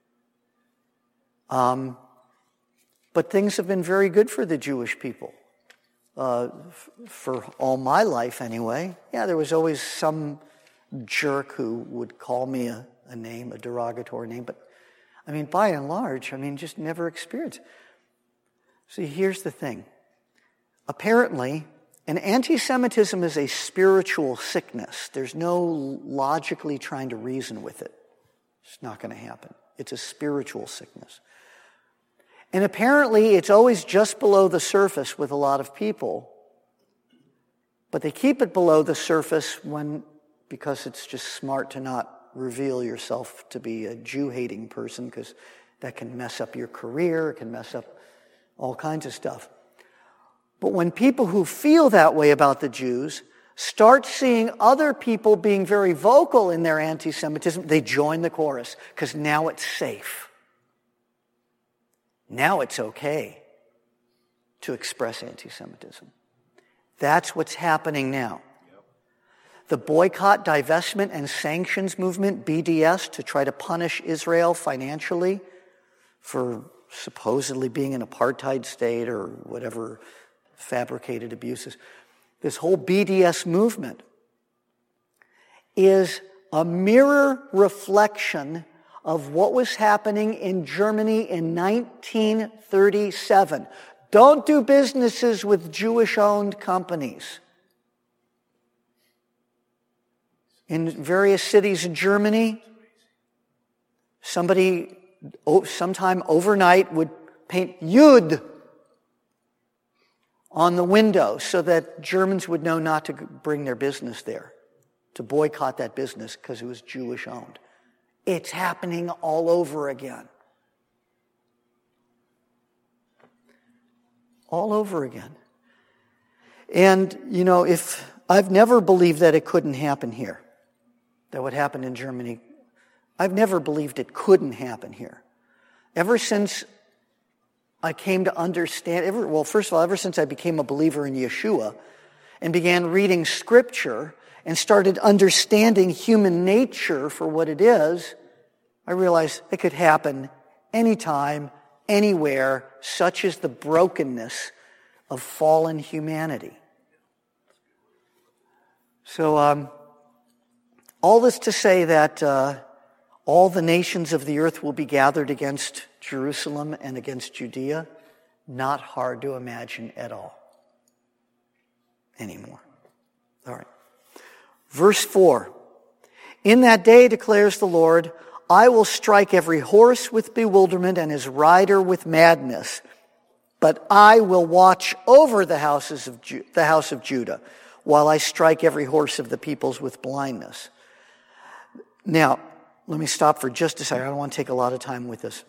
Um, but things have been very good for the Jewish people. Uh, f- for all my life anyway. Yeah, there was always some jerk who would call me a, a name, a derogatory name, but I mean, by and large, I mean, just never experienced. See, here's the thing. Apparently, an anti-Semitism is a spiritual sickness. There's no logically trying to reason with it. It's not going to happen. It's a spiritual sickness. And apparently it's always just below the surface with a lot of people. But they keep it below the surface when, because it's just smart to not reveal yourself to be a Jew-hating person, because that can mess up your career, it can mess up all kinds of stuff. But when people who feel that way about the Jews start seeing other people being very vocal in their anti-Semitism, they join the chorus because now it's safe. Now it's okay to express anti-Semitism. That's what's happening now. Yep. The boycott, divestment, and sanctions movement, B D S, to try to punish Israel financially for supposedly being an apartheid state or whatever fabricated abuses. This whole B D S movement is a mirror reflection of what was happening in Germany in nineteen thirty-seven. Don't do businesses with Jewish-owned companies. In various cities in Germany, somebody sometime overnight would paint Yud on the window so that Germans would know not to bring their business there, to boycott that business because it was Jewish-owned. It's happening all over again. All over again. And, you know, if I've never believed that it couldn't happen here, that what happened in Germany, I've never believed it couldn't happen here. Ever since I came to understand, ever, well, first of all, ever since I became a believer in Yeshua and began reading Scripture and started understanding human nature for what it is, I realized it could happen anytime, anywhere, such is the brokenness of fallen humanity. So, um, all this to say that uh, all the nations of the earth will be gathered against Jerusalem and against Judea, not hard to imagine at all anymore. All right. Verse four. In that day, declares the Lord, I will strike every horse with bewilderment and his rider with madness, but I will watch over the houses of Ju- the house of Judah while I strike every horse of the peoples with blindness. Now, let me stop for just a second. I don't want to take a lot of time with this.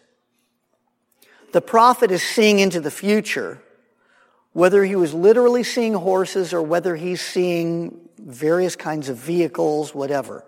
The prophet is seeing into the future, whether he was literally seeing horses or whether he's seeing various kinds of vehicles, whatever.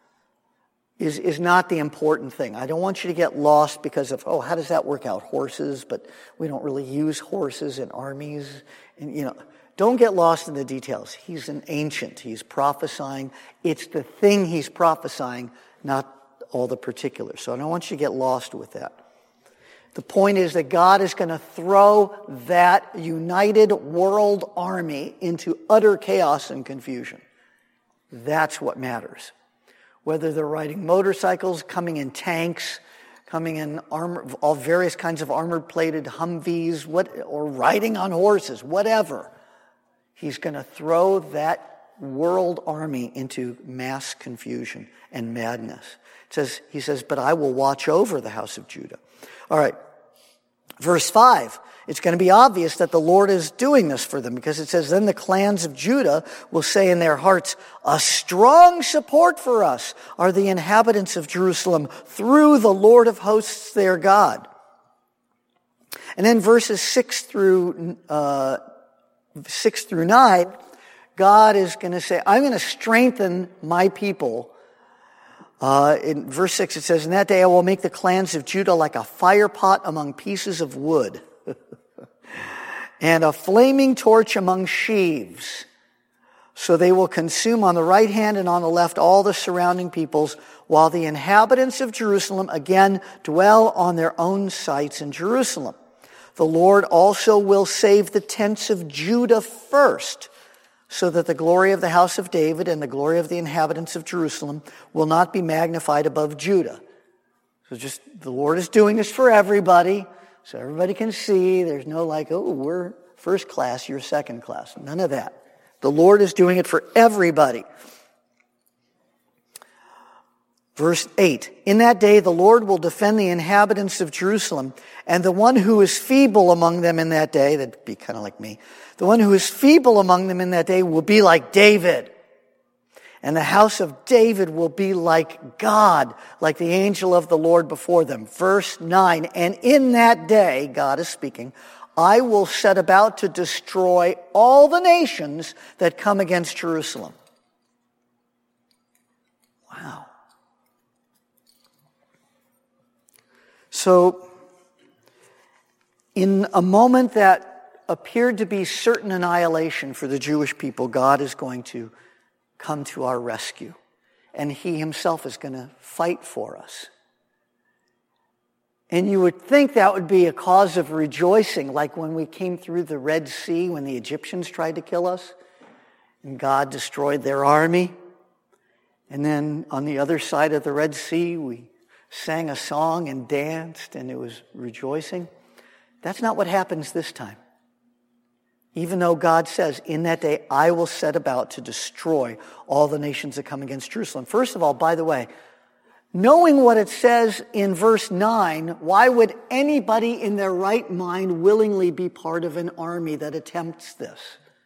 Is, is not the important thing. I don't want you to get lost because of, oh, how does that work out? Horses, but we don't really use horses in armies. And, you know, don't get lost in the details. He's an ancient. He's prophesying. It's the thing he's prophesying, not all the particulars. So I don't want you to get lost with that. The point is that God is going to throw that united world army into utter chaos and confusion. That's what matters. Whether they're riding motorcycles, coming in tanks, coming in armor, all various kinds of armor-plated Humvees, what, or riding on horses, whatever. He's going to throw that world army into mass confusion and madness. It says, he says, but I will watch over the house of Judah. All right. Verse five. It's going to be obvious that the Lord is doing this for them because it says, then the clans of Judah will say in their hearts, a strong support for us are the inhabitants of Jerusalem through the Lord of hosts their God. And then verses six through, uh, six through nine, God is going to say, I'm going to strengthen my people. Uh, in verse six it says, in that day I will make the clans of Judah like a fire pot among pieces of wood. And a flaming torch among sheaves. So they will consume on the right hand and on the left all the surrounding peoples, while the inhabitants of Jerusalem again dwell on their own sites in Jerusalem. The Lord also will save the tents of Judah first, so that the glory of the house of David and the glory of the inhabitants of Jerusalem will not be magnified above Judah. So just, the Lord is doing this for everybody. So everybody can see. There's no like, oh, we're first class, you're second class. None of that. The Lord is doing it for everybody. Verse eight. In that day the Lord will defend the inhabitants of Jerusalem, and the one who is feeble among them in that day, that'd be kind of like me, the one who is feeble among them in that day will be like David. And the house of David will be like God, like the angel of the Lord before them. Verse nine, and in that day, God is speaking, I will set about to destroy all the nations that come against Jerusalem. Wow. So, in a moment that appeared to be certain annihilation for the Jewish people, God is going to come to our rescue. And he himself is going to fight for us. And you would think that would be a cause of rejoicing, like when we came through the Red Sea, when the Egyptians tried to kill us, and God destroyed their army. And then on the other side of the Red Sea, we sang a song and danced, and it was rejoicing. That's not what happens this time. Even though God says, in that day, I will set about to destroy all the nations that come against Jerusalem. First of all, by the way, knowing what it says in verse nine, why would anybody in their right mind willingly be part of an army that attempts this?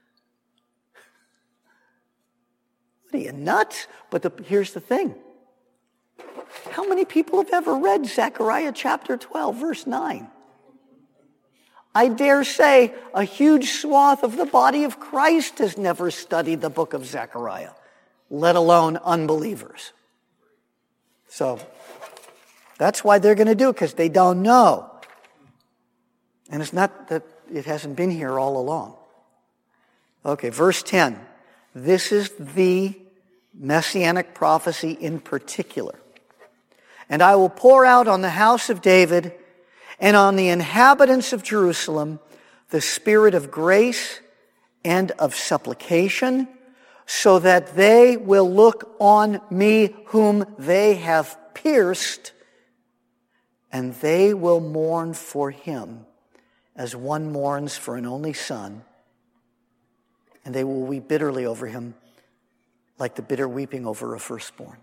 What are you, nuts? But the, here's the thing. How many people have ever read Zechariah chapter twelve, verse nine? I dare say a huge swath of the body of Christ has never studied the book of Zechariah, let alone unbelievers. So that's why they're going to do it, because they don't know. And it's not that it hasn't been here all along. Okay, verse ten. This is the messianic prophecy in particular. And I will pour out on the house of David and on the inhabitants of Jerusalem the spirit of grace and of supplication, so that they will look on me whom they have pierced, and they will mourn for him as one mourns for an only son, and they will weep bitterly over him like the bitter weeping over a firstborn.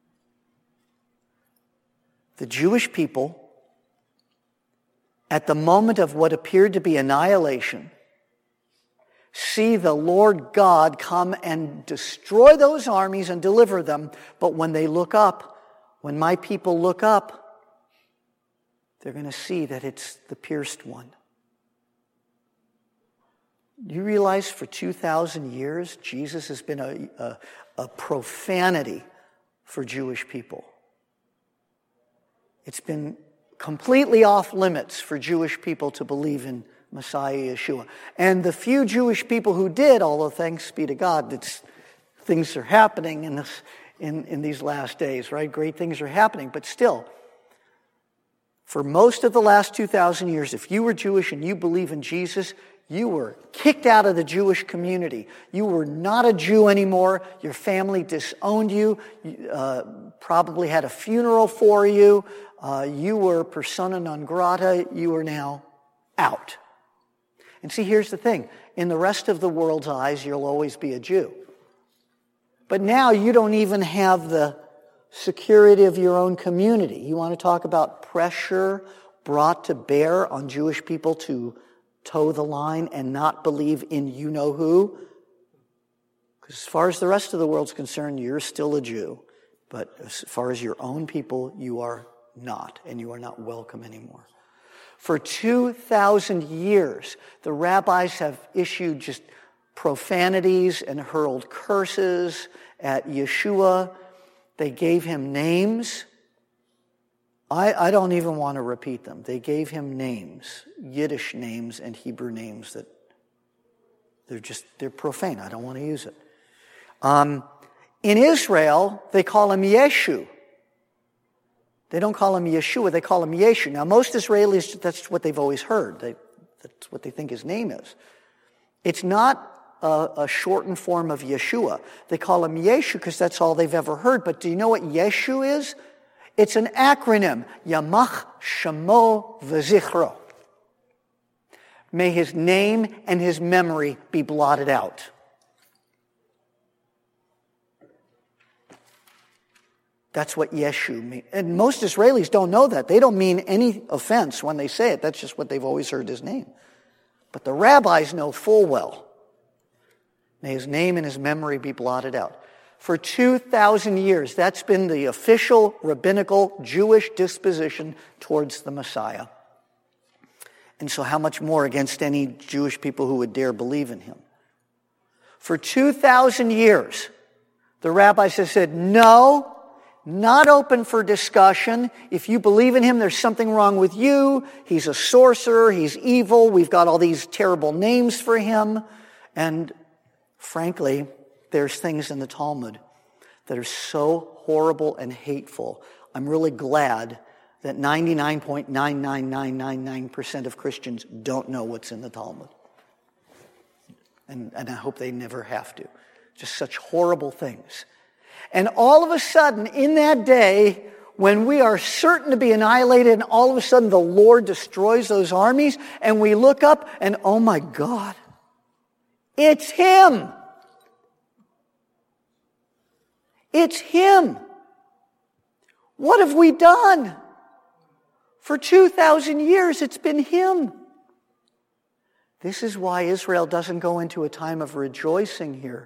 The Jewish people, at the moment of what appeared to be annihilation, see the Lord God come and destroy those armies and deliver them. But when they look up, when my people look up, they're going to see that it's the pierced one. You realize for two thousand years, Jesus has been a, a, a profanity for Jewish people. It's been completely off limits for Jewish people to believe in Messiah Yeshua. And the few Jewish people who did, although thanks be to God, it's, things are happening in, this, in, in these last days, right? Great things are happening. But still, for most of the last two thousand years, if you were Jewish and you believe in Jesus, you were kicked out of the Jewish community. You were not a Jew anymore. Your family disowned you, uh, probably had a funeral for you. Uh, you were persona non grata. You are now out. And see, here's the thing. In the rest of the world's eyes, you'll always be a Jew. But now you don't even have the security of your own community. You want to talk about pressure brought to bear on Jewish people to toe the line and not believe in you-know-who? Because as far as the rest of the world's concerned, you're still a Jew. But as far as your own people, you are not, and you are not welcome anymore. For two thousand years, the rabbis have issued just profanities and hurled curses at Yeshua. They gave him names. I, I don't even want to repeat them. They gave him names, Yiddish names and Hebrew names that they're just, they're profane. I don't want to use it. Um, in Israel, they call him Yeshu. They don't call him Yeshua, they call him Yeshu. Now, most Israelis, that's what they've always heard. They, that's what they think his name is. It's not a, a shortened form of Yeshua. They call him Yeshu because that's all they've ever heard. But do you know what Yeshu is? It's an acronym. Yamach Shemo V'Zichro. May his name and his memory be blotted out. That's what Yeshu means. And most Israelis don't know that. They don't mean any offense when they say it. That's just what they've always heard his name. But the rabbis know full well. May his name and his memory be blotted out. For two thousand years, that's been the official rabbinical Jewish disposition towards the Messiah. And so how much more against any Jewish people who would dare believe in him? For two thousand years, the rabbis have said, no, not open for discussion. If you believe in him, there's something wrong with you. He's a sorcerer. He's evil. We've got all these terrible names for him. And frankly, there's things in the Talmud that are so horrible and hateful. I'm really glad that ninety-nine point nine nine nine nine nine percent of Christians don't know what's in the Talmud. And, and I hope they never have to. Just such horrible things. And all of a sudden, in that day, when we are certain to be annihilated, and all of a sudden the Lord destroys those armies, and we look up and, oh my God, it's him. It's him. What have we done? For two thousand years, it's been him. This is why Israel doesn't go into a time of rejoicing here.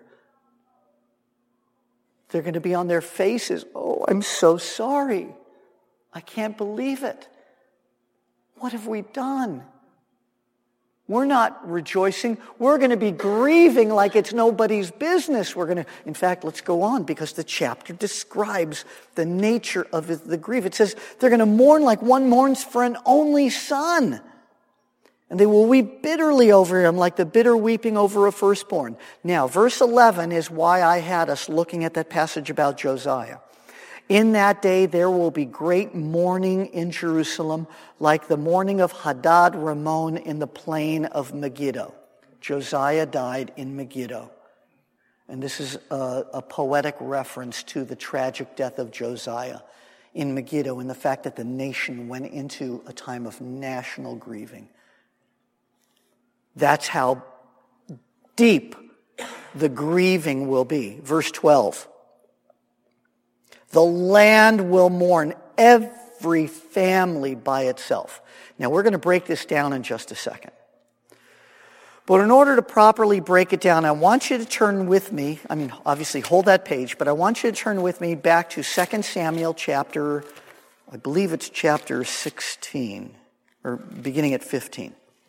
They're going to be on their faces. Oh, I'm so sorry. I can't believe it. What have we done? We're not rejoicing. We're going to be grieving like it's nobody's business. We're going to, in fact, let's go on because the chapter describes the nature of the grief. It says they're going to mourn like one mourns for an only son. And they will weep bitterly over him like the bitter weeping over a firstborn. Now, verse eleven is why I had us looking at that passage about Josiah. In that day there will be great mourning in Jerusalem, like the mourning of Hadad Ramon in the plain of Megiddo. Josiah died in Megiddo. And this is a, a poetic reference to the tragic death of Josiah in Megiddo and the fact that the nation went into a time of national grieving. That's how deep the grieving will be. Verse twelve. The land will mourn, every family by itself. Now, we're going to break this down in just a second. But in order to properly break it down, I want you to turn with me, I mean, obviously hold that page, but I want you to turn with me back to Second Samuel chapter, I believe it's chapter sixteen, or beginning at fifteen.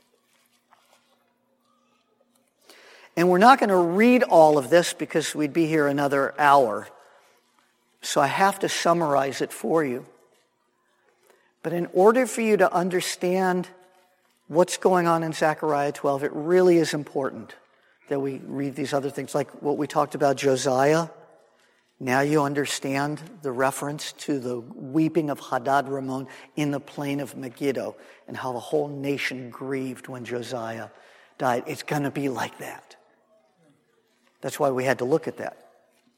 And we're not going to read all of this because we'd be here another hour. So I have to summarize it for you. But in order for you to understand what's going on in Zechariah twelve, it really is important that we read these other things, like what we talked about Josiah. Now you understand the reference to the weeping of Hadad Ramon in the plain of Megiddo and how the whole nation grieved when Josiah died. It's going to be like that. That's why we had to look at that.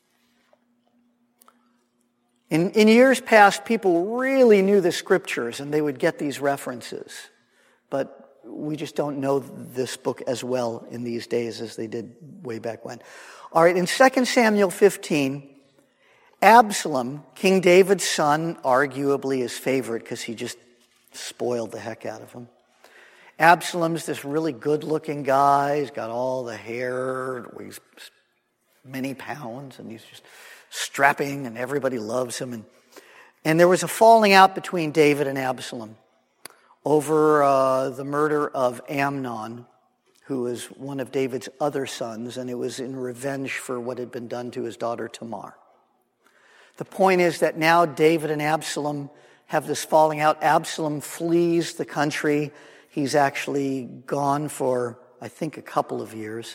In, in years past, people really knew the scriptures and they would get these references. But we just don't know this book as well in these days as they did way back when. All right, in Second Samuel fifteen, Absalom, King David's son, arguably his favorite because he just spoiled the heck out of him. Absalom's this really good-looking guy. He's got all the hair, weighs many pounds, and he's just strapping, and everybody loves him. And, and there was a falling out between David and Absalom over uh, the murder of Amnon, who was one of David's other sons, and it was in revenge for what had been done to his daughter Tamar. The point is that now David and Absalom have this falling out. Absalom flees the country. He's actually gone for, I think, a couple of years.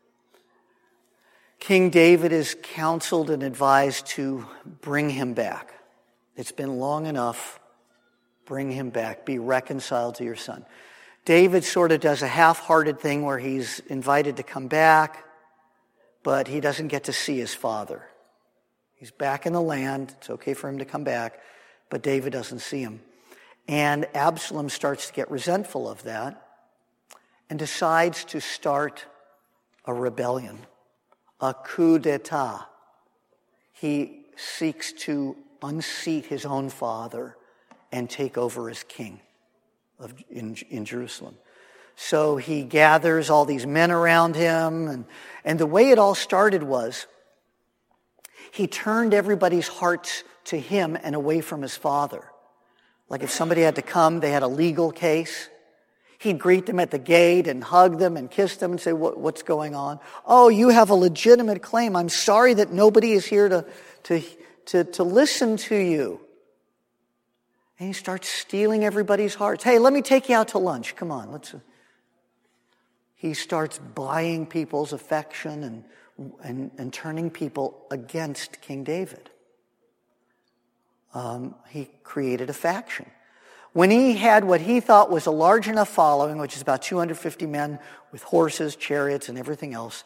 King David is counseled and advised to bring him back. It's been long enough. Bring him back. Be reconciled to your son. David sort of does a half-hearted thing where he's invited to come back, but he doesn't get to see his father. He's back in the land. It's okay for him to come back, but David doesn't see him. And Absalom starts to get resentful of that and decides to start a rebellion, a coup d'etat. He seeks to unseat his own father and take over as king of, in, in Jerusalem. So he gathers all these men around him. And, and the way it all started was He turned everybody's hearts to him and away from his father. Like if somebody had to come, they had a legal case. He'd greet them at the gate and hug them and kiss them and say, what, what's going on? Oh, you have a legitimate claim. I'm sorry that nobody is here to, to, to, to listen to you. And he starts stealing everybody's hearts. Hey, let me take you out to lunch. Come on, let's... He starts buying people's affection and, and, and turning people against King David. Um, he created a faction. When he had what he thought was a large enough following, which is about two hundred fifty men with horses, chariots, and everything else,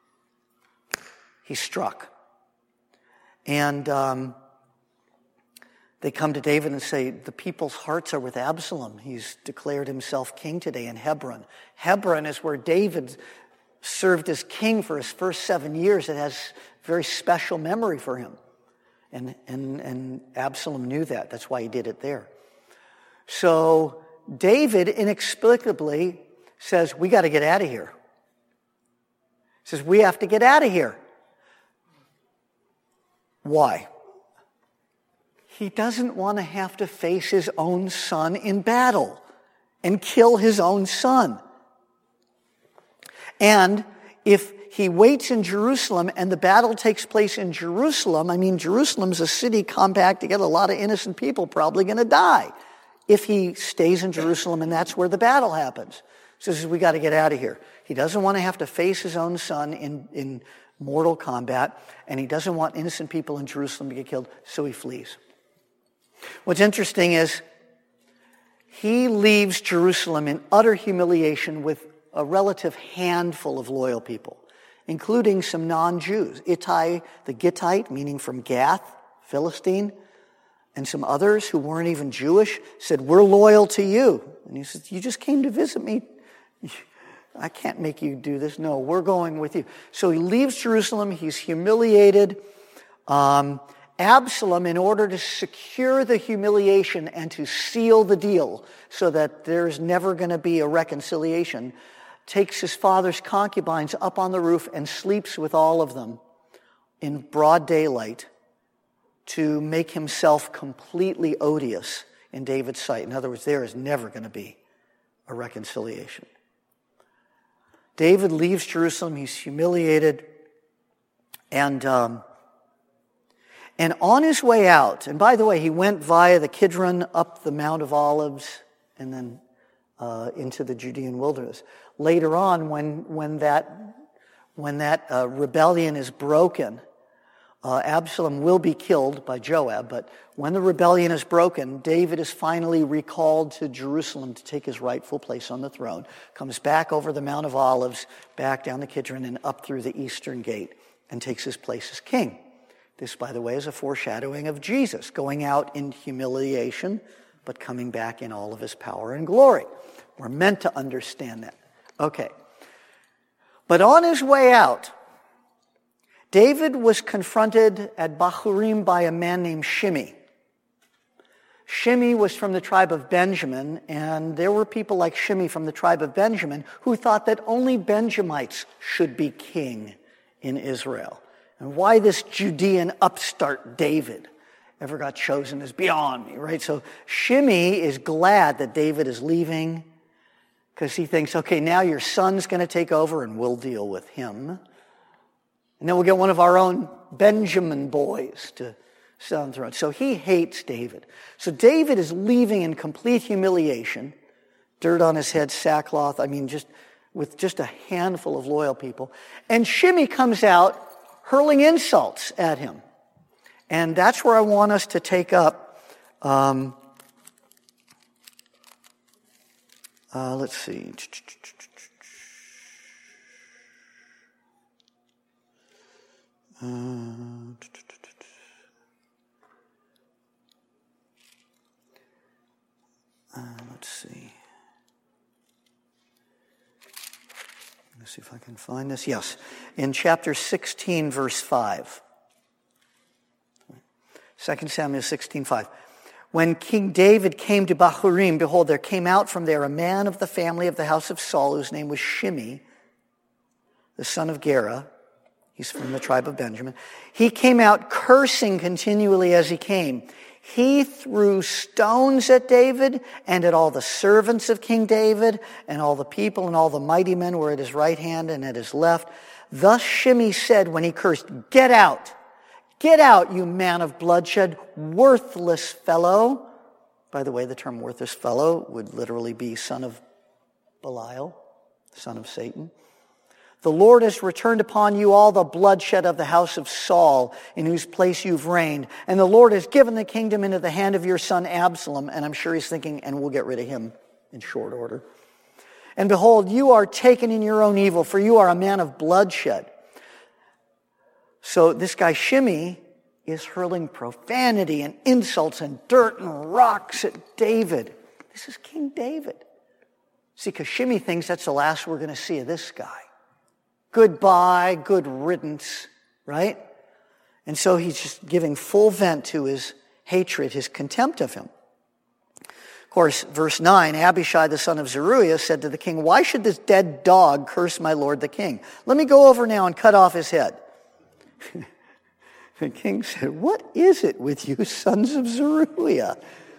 he struck. And um, they come to David and say, the people's hearts are with Absalom. He's declared himself king today in Hebron. Hebron is where David served as king for his first seven years. It has very special memory for him. And, and, and Absalom knew that. That's why he did it there. So David inexplicably says, we got to get out of here. He says, we have to get out of here. Why? He doesn't want to have to face his own son in battle and kill his own son. And if he waits in Jerusalem and the battle takes place in Jerusalem, I mean, Jerusalem's a city compact together, a lot of innocent people probably going to die. If he stays in Jerusalem and that's where the battle happens. He says, we got to get out of here. He doesn't want to have to face his own son in, in mortal combat, and he doesn't want innocent people in Jerusalem to get killed, so he flees. What's interesting is he leaves Jerusalem in utter humiliation with a relative handful of loyal people, including some non-Jews. Ittai the Gittite, meaning from Gath, Philistine, and some others who weren't even Jewish said, we're loyal to you. And he says, you just came to visit me. I can't make you do this. No, we're going with you. So he leaves Jerusalem. He's humiliated. Um, Absalom, in order to secure the humiliation and to seal the deal so that there's never going to be a reconciliation, takes his father's concubines up on the roof and sleeps with all of them in broad daylight to make himself completely odious in David's sight. In other words, there is never going to be a reconciliation. David leaves Jerusalem. He's humiliated. And, um, and on his way out, and by the way, he went via the Kidron up the Mount of Olives and then uh, into the Judean wilderness. Later on, when, when that, when that uh, rebellion is broken, Uh, Absalom will be killed by Joab, but when the rebellion is broken, David is finally recalled to Jerusalem to take his rightful place on the throne, comes back over the Mount of Olives, back down the Kidron and up through the eastern gate, and takes his place as king. This, by the way, is a foreshadowing of Jesus, going out in humiliation, but coming back in all of his power and glory. We're meant to understand that. Okay. But on his way out, David was confronted at Bahurim by a man named Shimei. Shimei was from the tribe of Benjamin, and there were people like Shimei from the tribe of Benjamin who thought that only Benjamites should be king in Israel. And why this Judean upstart David ever got chosen is beyond me, right? So Shimei is glad that David is leaving because he thinks, okay, now your son's going to take over and we'll deal with him. And then we'll get one of our own Benjamin boys to sit on the throne. So he hates David. So David is leaving in complete humiliation, dirt on his head, sackcloth, I mean, just with just a handful of loyal people. And Shimei comes out hurling insults at him. And that's where I want us to take up, um, uh, let's see. Uh, uh, let's see. Let's see if I can find this. Yes. In chapter sixteen, verse five. Second Samuel sixteen, five. When King David came to Bahurim, behold, there came out from there a man of the family of the house of Saul, whose name was Shimei, the son of Gera, He's from the tribe of Benjamin. He came out cursing continually as he came. He threw stones at David and at all the servants of King David, and all the people and all the mighty men were at his right hand and at his left. Thus Shimei said when he cursed, "Get out! Get out, you man of bloodshed, worthless fellow." By the way, the term worthless fellow would literally be son of Belial, son of Satan. "The Lord has returned upon you all the bloodshed of the house of Saul, in whose place you've reigned. And the Lord has given the kingdom into the hand of your son Absalom." And I'm sure he's thinking, and we'll get rid of him in short order. "And behold, you are taken in your own evil, for you are a man of bloodshed." So this guy Shimei is hurling profanity and insults and dirt and rocks at David. This is King David. See, because Shimei thinks that's the last we're going to see of this guy. Goodbye, good riddance, right? And so he's just giving full vent to his hatred, his contempt of him. Of course, verse nine, Abishai the son of Zeruiah said to the king, "Why should this dead dog curse my lord the king? Let me go over now and cut off his head." The king said, "What is it with you sons of Zeruiah?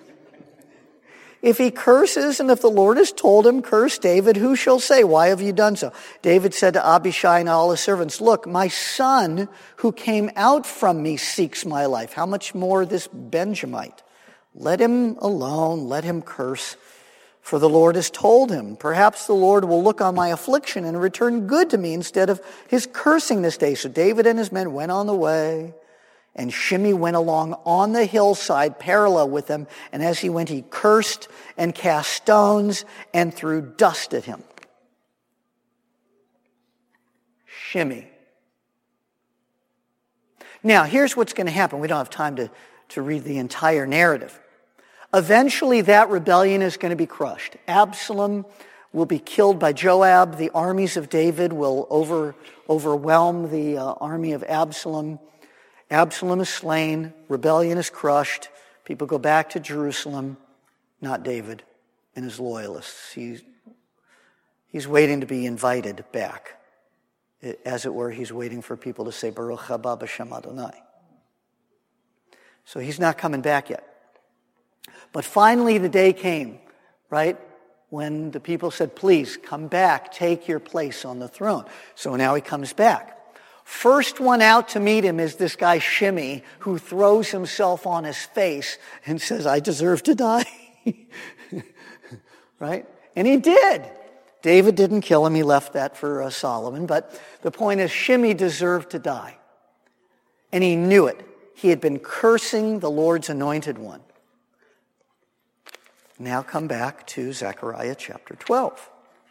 If he curses, and if the Lord has told him, curse David, who shall say, why have you done so?" David said to Abishai and all his servants, "Look, my son who came out from me seeks my life. How much more this Benjamite? Let him alone, let him curse, for the Lord has told him. Perhaps the Lord will look on my affliction and return good to me instead of his cursing this day." So David and his men went on the way, and Shimei went along on the hillside parallel with them. And as he went, he cursed and cast stones and threw dust at him. Shimei. Now, here's what's going to happen. We don't have time to, to read the entire narrative. Eventually, that rebellion is going to be crushed. Absalom will be killed by Joab. The armies of David will over, overwhelm the uh, army of Absalom. Absalom is slain, rebellion is crushed, people go back to Jerusalem, not David and his loyalists. He's, he's waiting to be invited back. As it were, he's waiting for people to say, "Baruch haba b'shem Adonai." So he's not coming back yet. But finally the day came, right, when the people said, "Please come back, take your place on the throne." So now he comes back. First one out to meet him is this guy Shimei, who throws himself on his face and says, "I deserve to die." Right? And he did. David didn't kill him. He left that for uh, Solomon. But the point is, Shimei deserved to die. And he knew it. He had been cursing the Lord's anointed one. Now come back to Zechariah chapter twelve.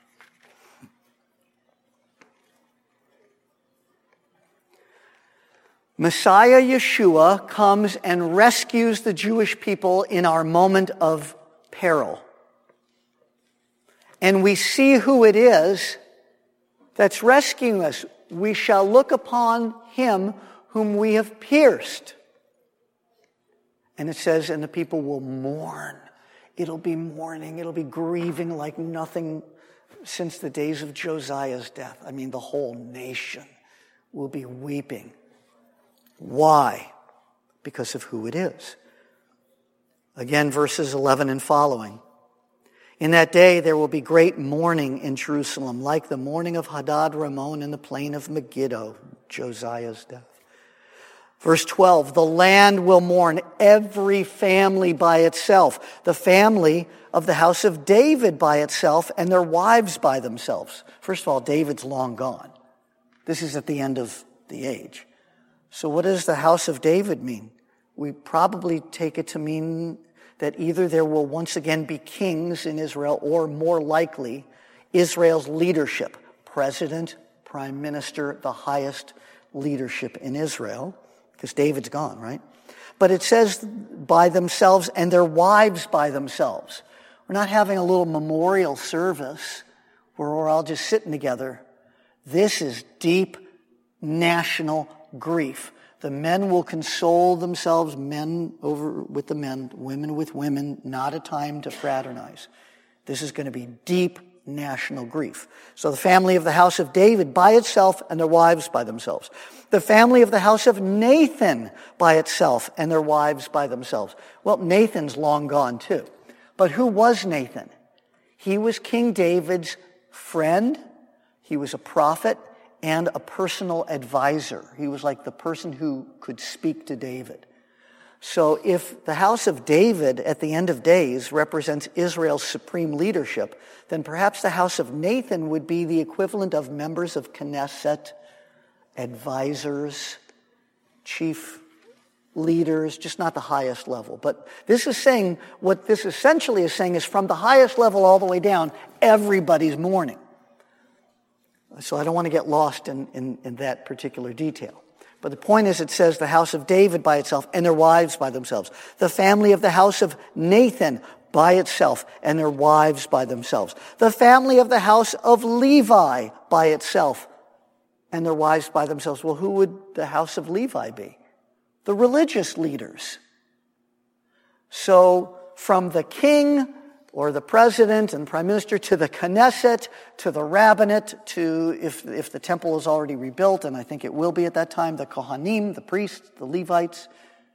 Messiah Yeshua comes and rescues the Jewish people in our moment of peril. And we see who it is that's rescuing us. "We shall look upon him whom we have pierced." And it says, and the people will mourn. It'll be mourning. It'll be grieving like nothing since the days of Josiah's death. I mean, the whole nation will be weeping. Why? Because of who it is. Again, verses eleven and following. "In that day there will be great mourning in Jerusalem, like the mourning of Hadad Ramon in the plain of Megiddo," Josiah's death. Verse twelve, "The land will mourn, every family by itself, the family of the house of David by itself, and their wives by themselves." First of all, David's long gone. This is at the end of the age. So what does the house of David mean? We probably take it to mean that either there will once again be kings in Israel, or more likely, Israel's leadership, president, prime minister, the highest leadership in Israel, because David's gone, right? But it says by themselves, and their wives by themselves. We're not having a little memorial service where we're all just sitting together. This is deep national grief. The men will console themselves, men over with the men, women with women, not a time to fraternize. This is going to be deep national grief. So the family of the house of David by itself and their wives by themselves. The family of the house of Nathan by itself and their wives by themselves. Well, Nathan's long gone too. But who was Nathan? He was King David's friend. He was a prophet and a personal advisor. He was like the person who could speak to David. So if the house of David at the end of days represents Israel's supreme leadership, then perhaps the house of Nathan would be the equivalent of members of Knesset, advisors, chief leaders, just not the highest level. But this is saying, what this essentially is saying is from the highest level all the way down, everybody's mourning. So I don't want to get lost in, in, in that particular detail. But the point is, it says the house of David by itself and their wives by themselves. The family of the house of Nathan by itself and their wives by themselves. The family of the house of Levi by itself and their wives by themselves. Well, who would the house of Levi be? The religious leaders. So from the king or the president and prime minister to the Knesset, to the rabbinate, to, if, if the temple is already rebuilt, and I think it will be at that time, the Kohanim, the priests, the Levites.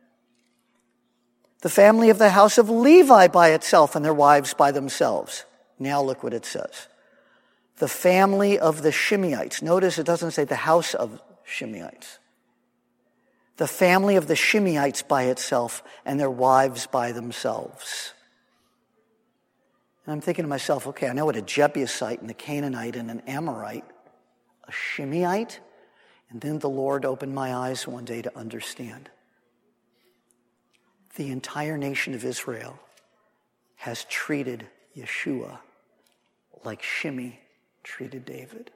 The family of the house of Levi by itself and their wives by themselves. Now look what it says. The family of the Shimeites. Notice it doesn't say the house of Shimeites. The family of the Shimeites by itself and their wives by themselves. And I'm thinking to myself, okay, I know what a Jebusite and a Canaanite and an Amorite, a Shimeite. And then the Lord opened my eyes one day to understand. The entire nation of Israel has treated Yeshua like Shimei treated David.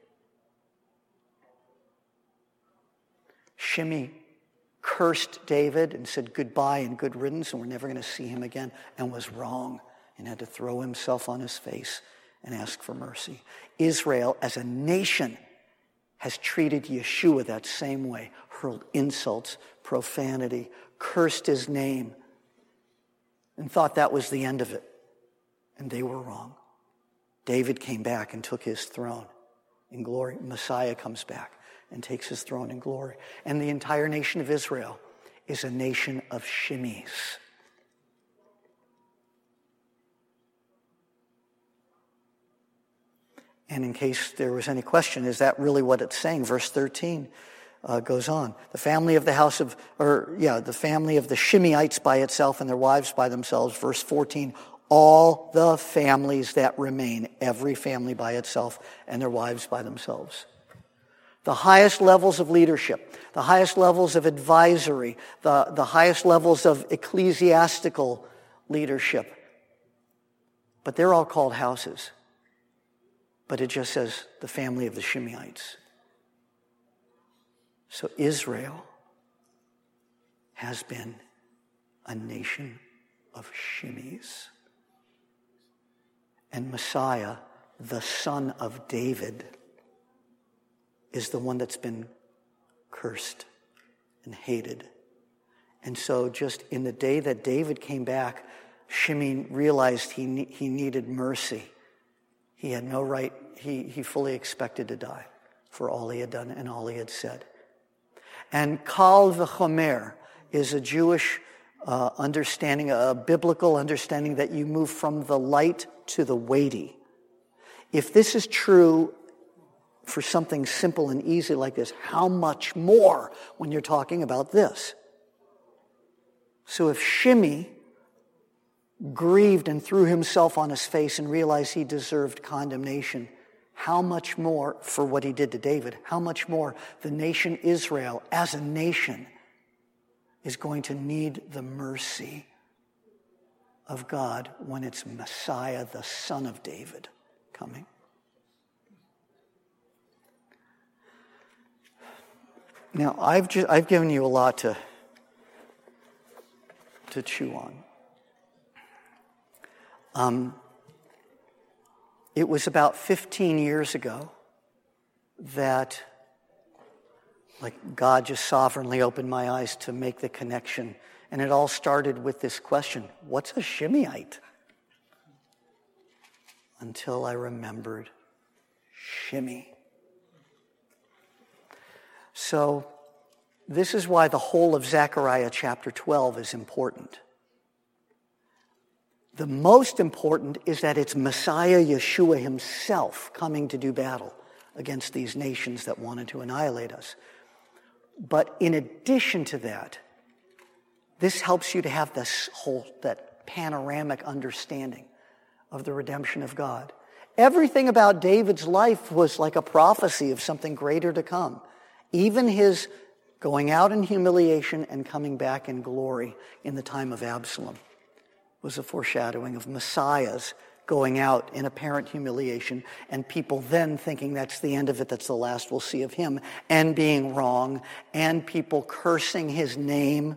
Shimei cursed David and said goodbye and good riddance, and we're never going to see him again, and was wrong. And had to throw himself on his face and ask for mercy. Israel, as a nation, has treated Yeshua that same way. Hurled insults, profanity, cursed his name, and thought that was the end of it. And they were wrong. David came back and took his throne in glory. Messiah comes back and takes his throne in glory. And the entire nation of Israel is a nation of Shimeis. And in case there was any question, is that really what it's saying? Verse thirteen uh, goes on. The family of the house of, or yeah, the family of the Shimeites by itself and their wives by themselves. Verse fourteen, all the families that remain, every family by itself and their wives by themselves. The highest levels of leadership, the highest levels of advisory, the, the highest levels of ecclesiastical leadership. But they're all called houses. But it just says the family of the Shimeites. So Israel has been a nation of Shimeis. And Messiah, the son of David, is the one that's been cursed and hated. And so just in the day that David came back, Shimei realized he, he needed mercy. He had no right, he, he fully expected to die for all he had done and all he had said. And Kal v'chomer is a Jewish uh, understanding, a biblical understanding that you move from the light to the weighty. If this is true for something simple and easy like this, how much more when you're talking about this? So if Shimei grieved and threw himself on his face and realized he deserved condemnation, how much more for what he did to David, how much more the nation Israel as a nation is going to need the mercy of God when it's Messiah, the son of David, coming. Now, I've just, I've given you a lot to, to chew on. Um, it was about fifteen years ago that, like, God just sovereignly opened my eyes to make the connection. And it all started with this question: what's a Shimeite? until I remembered Shimei. So this is why the whole of Zechariah chapter twelve is important. The most important is that it's Messiah Yeshua himself coming to do battle against these nations that wanted to annihilate us. But in addition to that, this helps you to have this whole, that panoramic understanding of the redemption of God. Everything about David's life was like a prophecy of something greater to come. Even his going out in humiliation and coming back in glory in the time of Absalom was a foreshadowing of Messiah's going out in apparent humiliation and people then thinking that's the end of it, that's the last we'll see of him, and being wrong, and people cursing his name.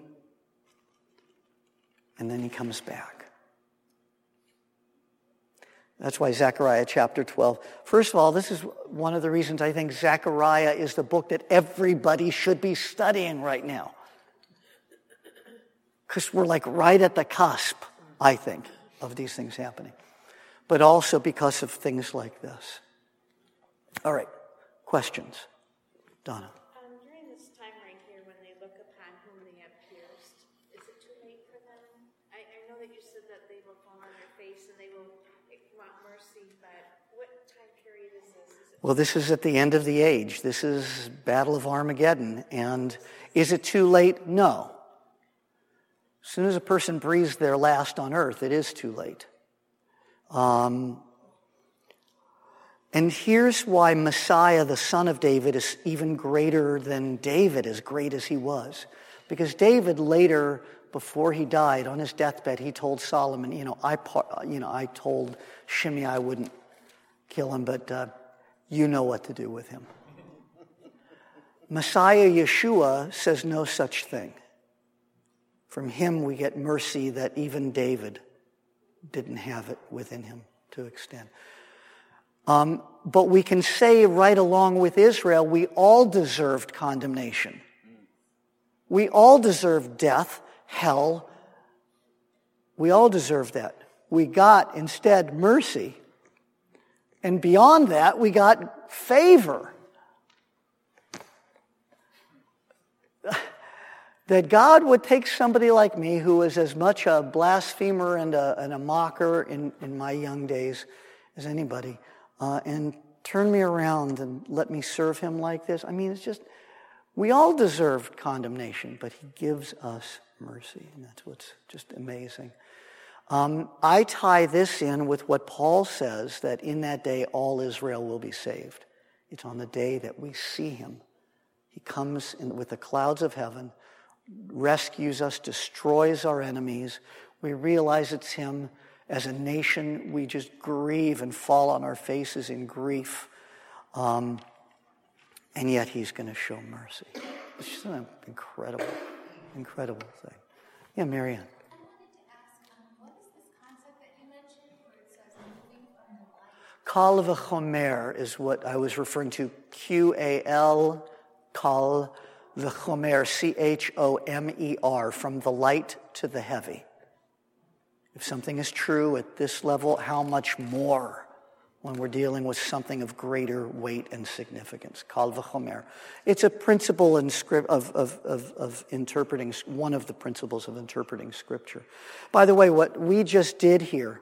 And then he comes back. That's why Zechariah chapter twelve. First of all, this is one of the reasons I think Zechariah is the book that everybody should be studying right now. Because we're like right at the cusp, I think, of these things happening. But also because of things like this. All right, questions? Donna. Um, during this time right here, when they look upon whom they have pierced, is it too late for them? I, I know that you said that they will fall on their face and they will want mercy, but what time period is this? Is it Well, this is at the end of the age. This is Battle of Armageddon. And is it too late? No. As soon as a person breathes their last on earth, it is too late. Um, and here's why Messiah, the son of David, is even greater than David, as great as he was. Because David later, before he died, on his deathbed, he told Solomon, you know, I, you know, I told Shimei I wouldn't kill him, but uh, you know what to do with him. Messiah Yeshua says no such thing. From him we get mercy that even David didn't have it within him to extend. Um, but we can say right along with Israel, we all deserved condemnation. We all deserved death, hell. We all deserved that. We got instead mercy. And beyond that, we got favor. That God would take somebody like me who was as much a blasphemer and a, and a mocker in, in my young days as anybody, uh, and turn me around and let me serve him like this. I mean, it's just, we all deserved condemnation, but he gives us mercy, and that's what's just amazing. Um, I tie this in with what Paul says, that in that day all Israel will be saved. It's on the day that we see him. He comes in with the clouds of heaven, rescues us, destroys our enemies. We realize it's him. As a nation, we just grieve and fall on our faces in grief. Um, and yet he's going to show mercy. It's just an incredible, incredible thing. Yeah, Marianne. I wanted to ask, um, what is this concept that you mentioned where it says moving from the light? Kal v'chomer is what I was referring to. Q A L, kal v'chomer, C H O M E R, from the light to the heavy. If something is true at this level, how much more when we're dealing with something of greater weight and significance? Kal v'chomer. It's a principle in script of, of, of, of interpreting, one of the principles of interpreting Scripture. By the way, what we just did here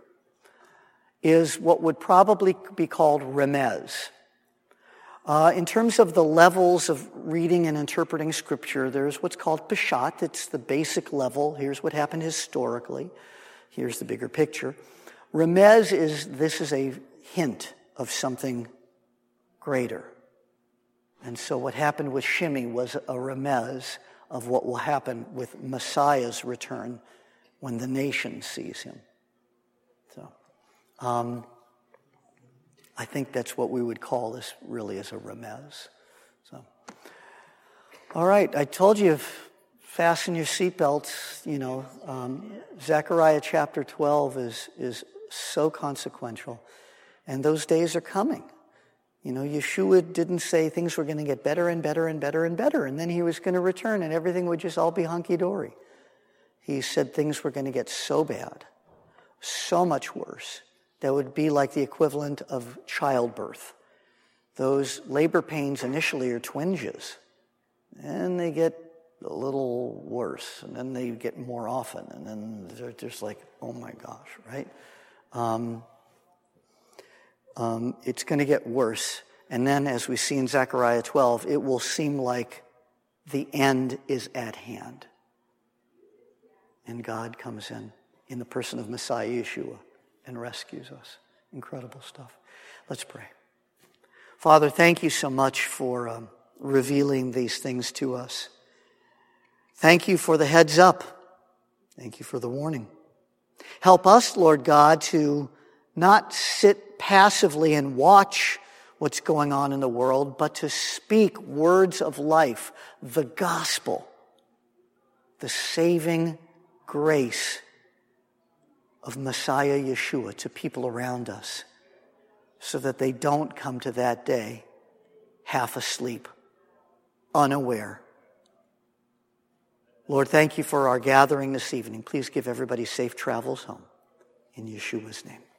is what would probably be called remez. Uh, in terms of the levels of reading and interpreting Scripture, there's what's called peshat. It's the basic level. Here's what happened historically. Here's the bigger picture. Remez is, this is a hint of something greater. And so what happened with Shimei was a remez of what will happen with Messiah's return when the nation sees him. So, um, I think that's what we would call this really as a remez. So, all right, I told you, fasten your seatbelts. You know, um, Zechariah chapter twelve is is so consequential, and those days are coming. You know, Yeshua didn't say things were going to get better and better and better and better, and then he was going to return and everything would just all be hunky-dory. He said things were going to get so bad, so much worse, that would be like the equivalent of childbirth. Those labor pains initially are twinges, and they get a little worse, and then they get more often, and then they're just like, oh my gosh, right? Um, um, it's going to get worse. And then, as we see in Zechariah twelve, it will seem like the end is at hand. And God comes in, in the person of Messiah Yeshua, and rescues us. Incredible stuff. Let's pray. Father, thank you so much for um, revealing these things to us. Thank you for the heads up. Thank you for the warning. Help us, Lord God, to not sit passively and watch what's going on in the world, but to speak words of life, the gospel, the saving grace of Messiah Yeshua to people around us, so that they don't come to that day half asleep, unaware. Lord, thank you for our gathering this evening. Please give everybody safe travels home. In Yeshua's name.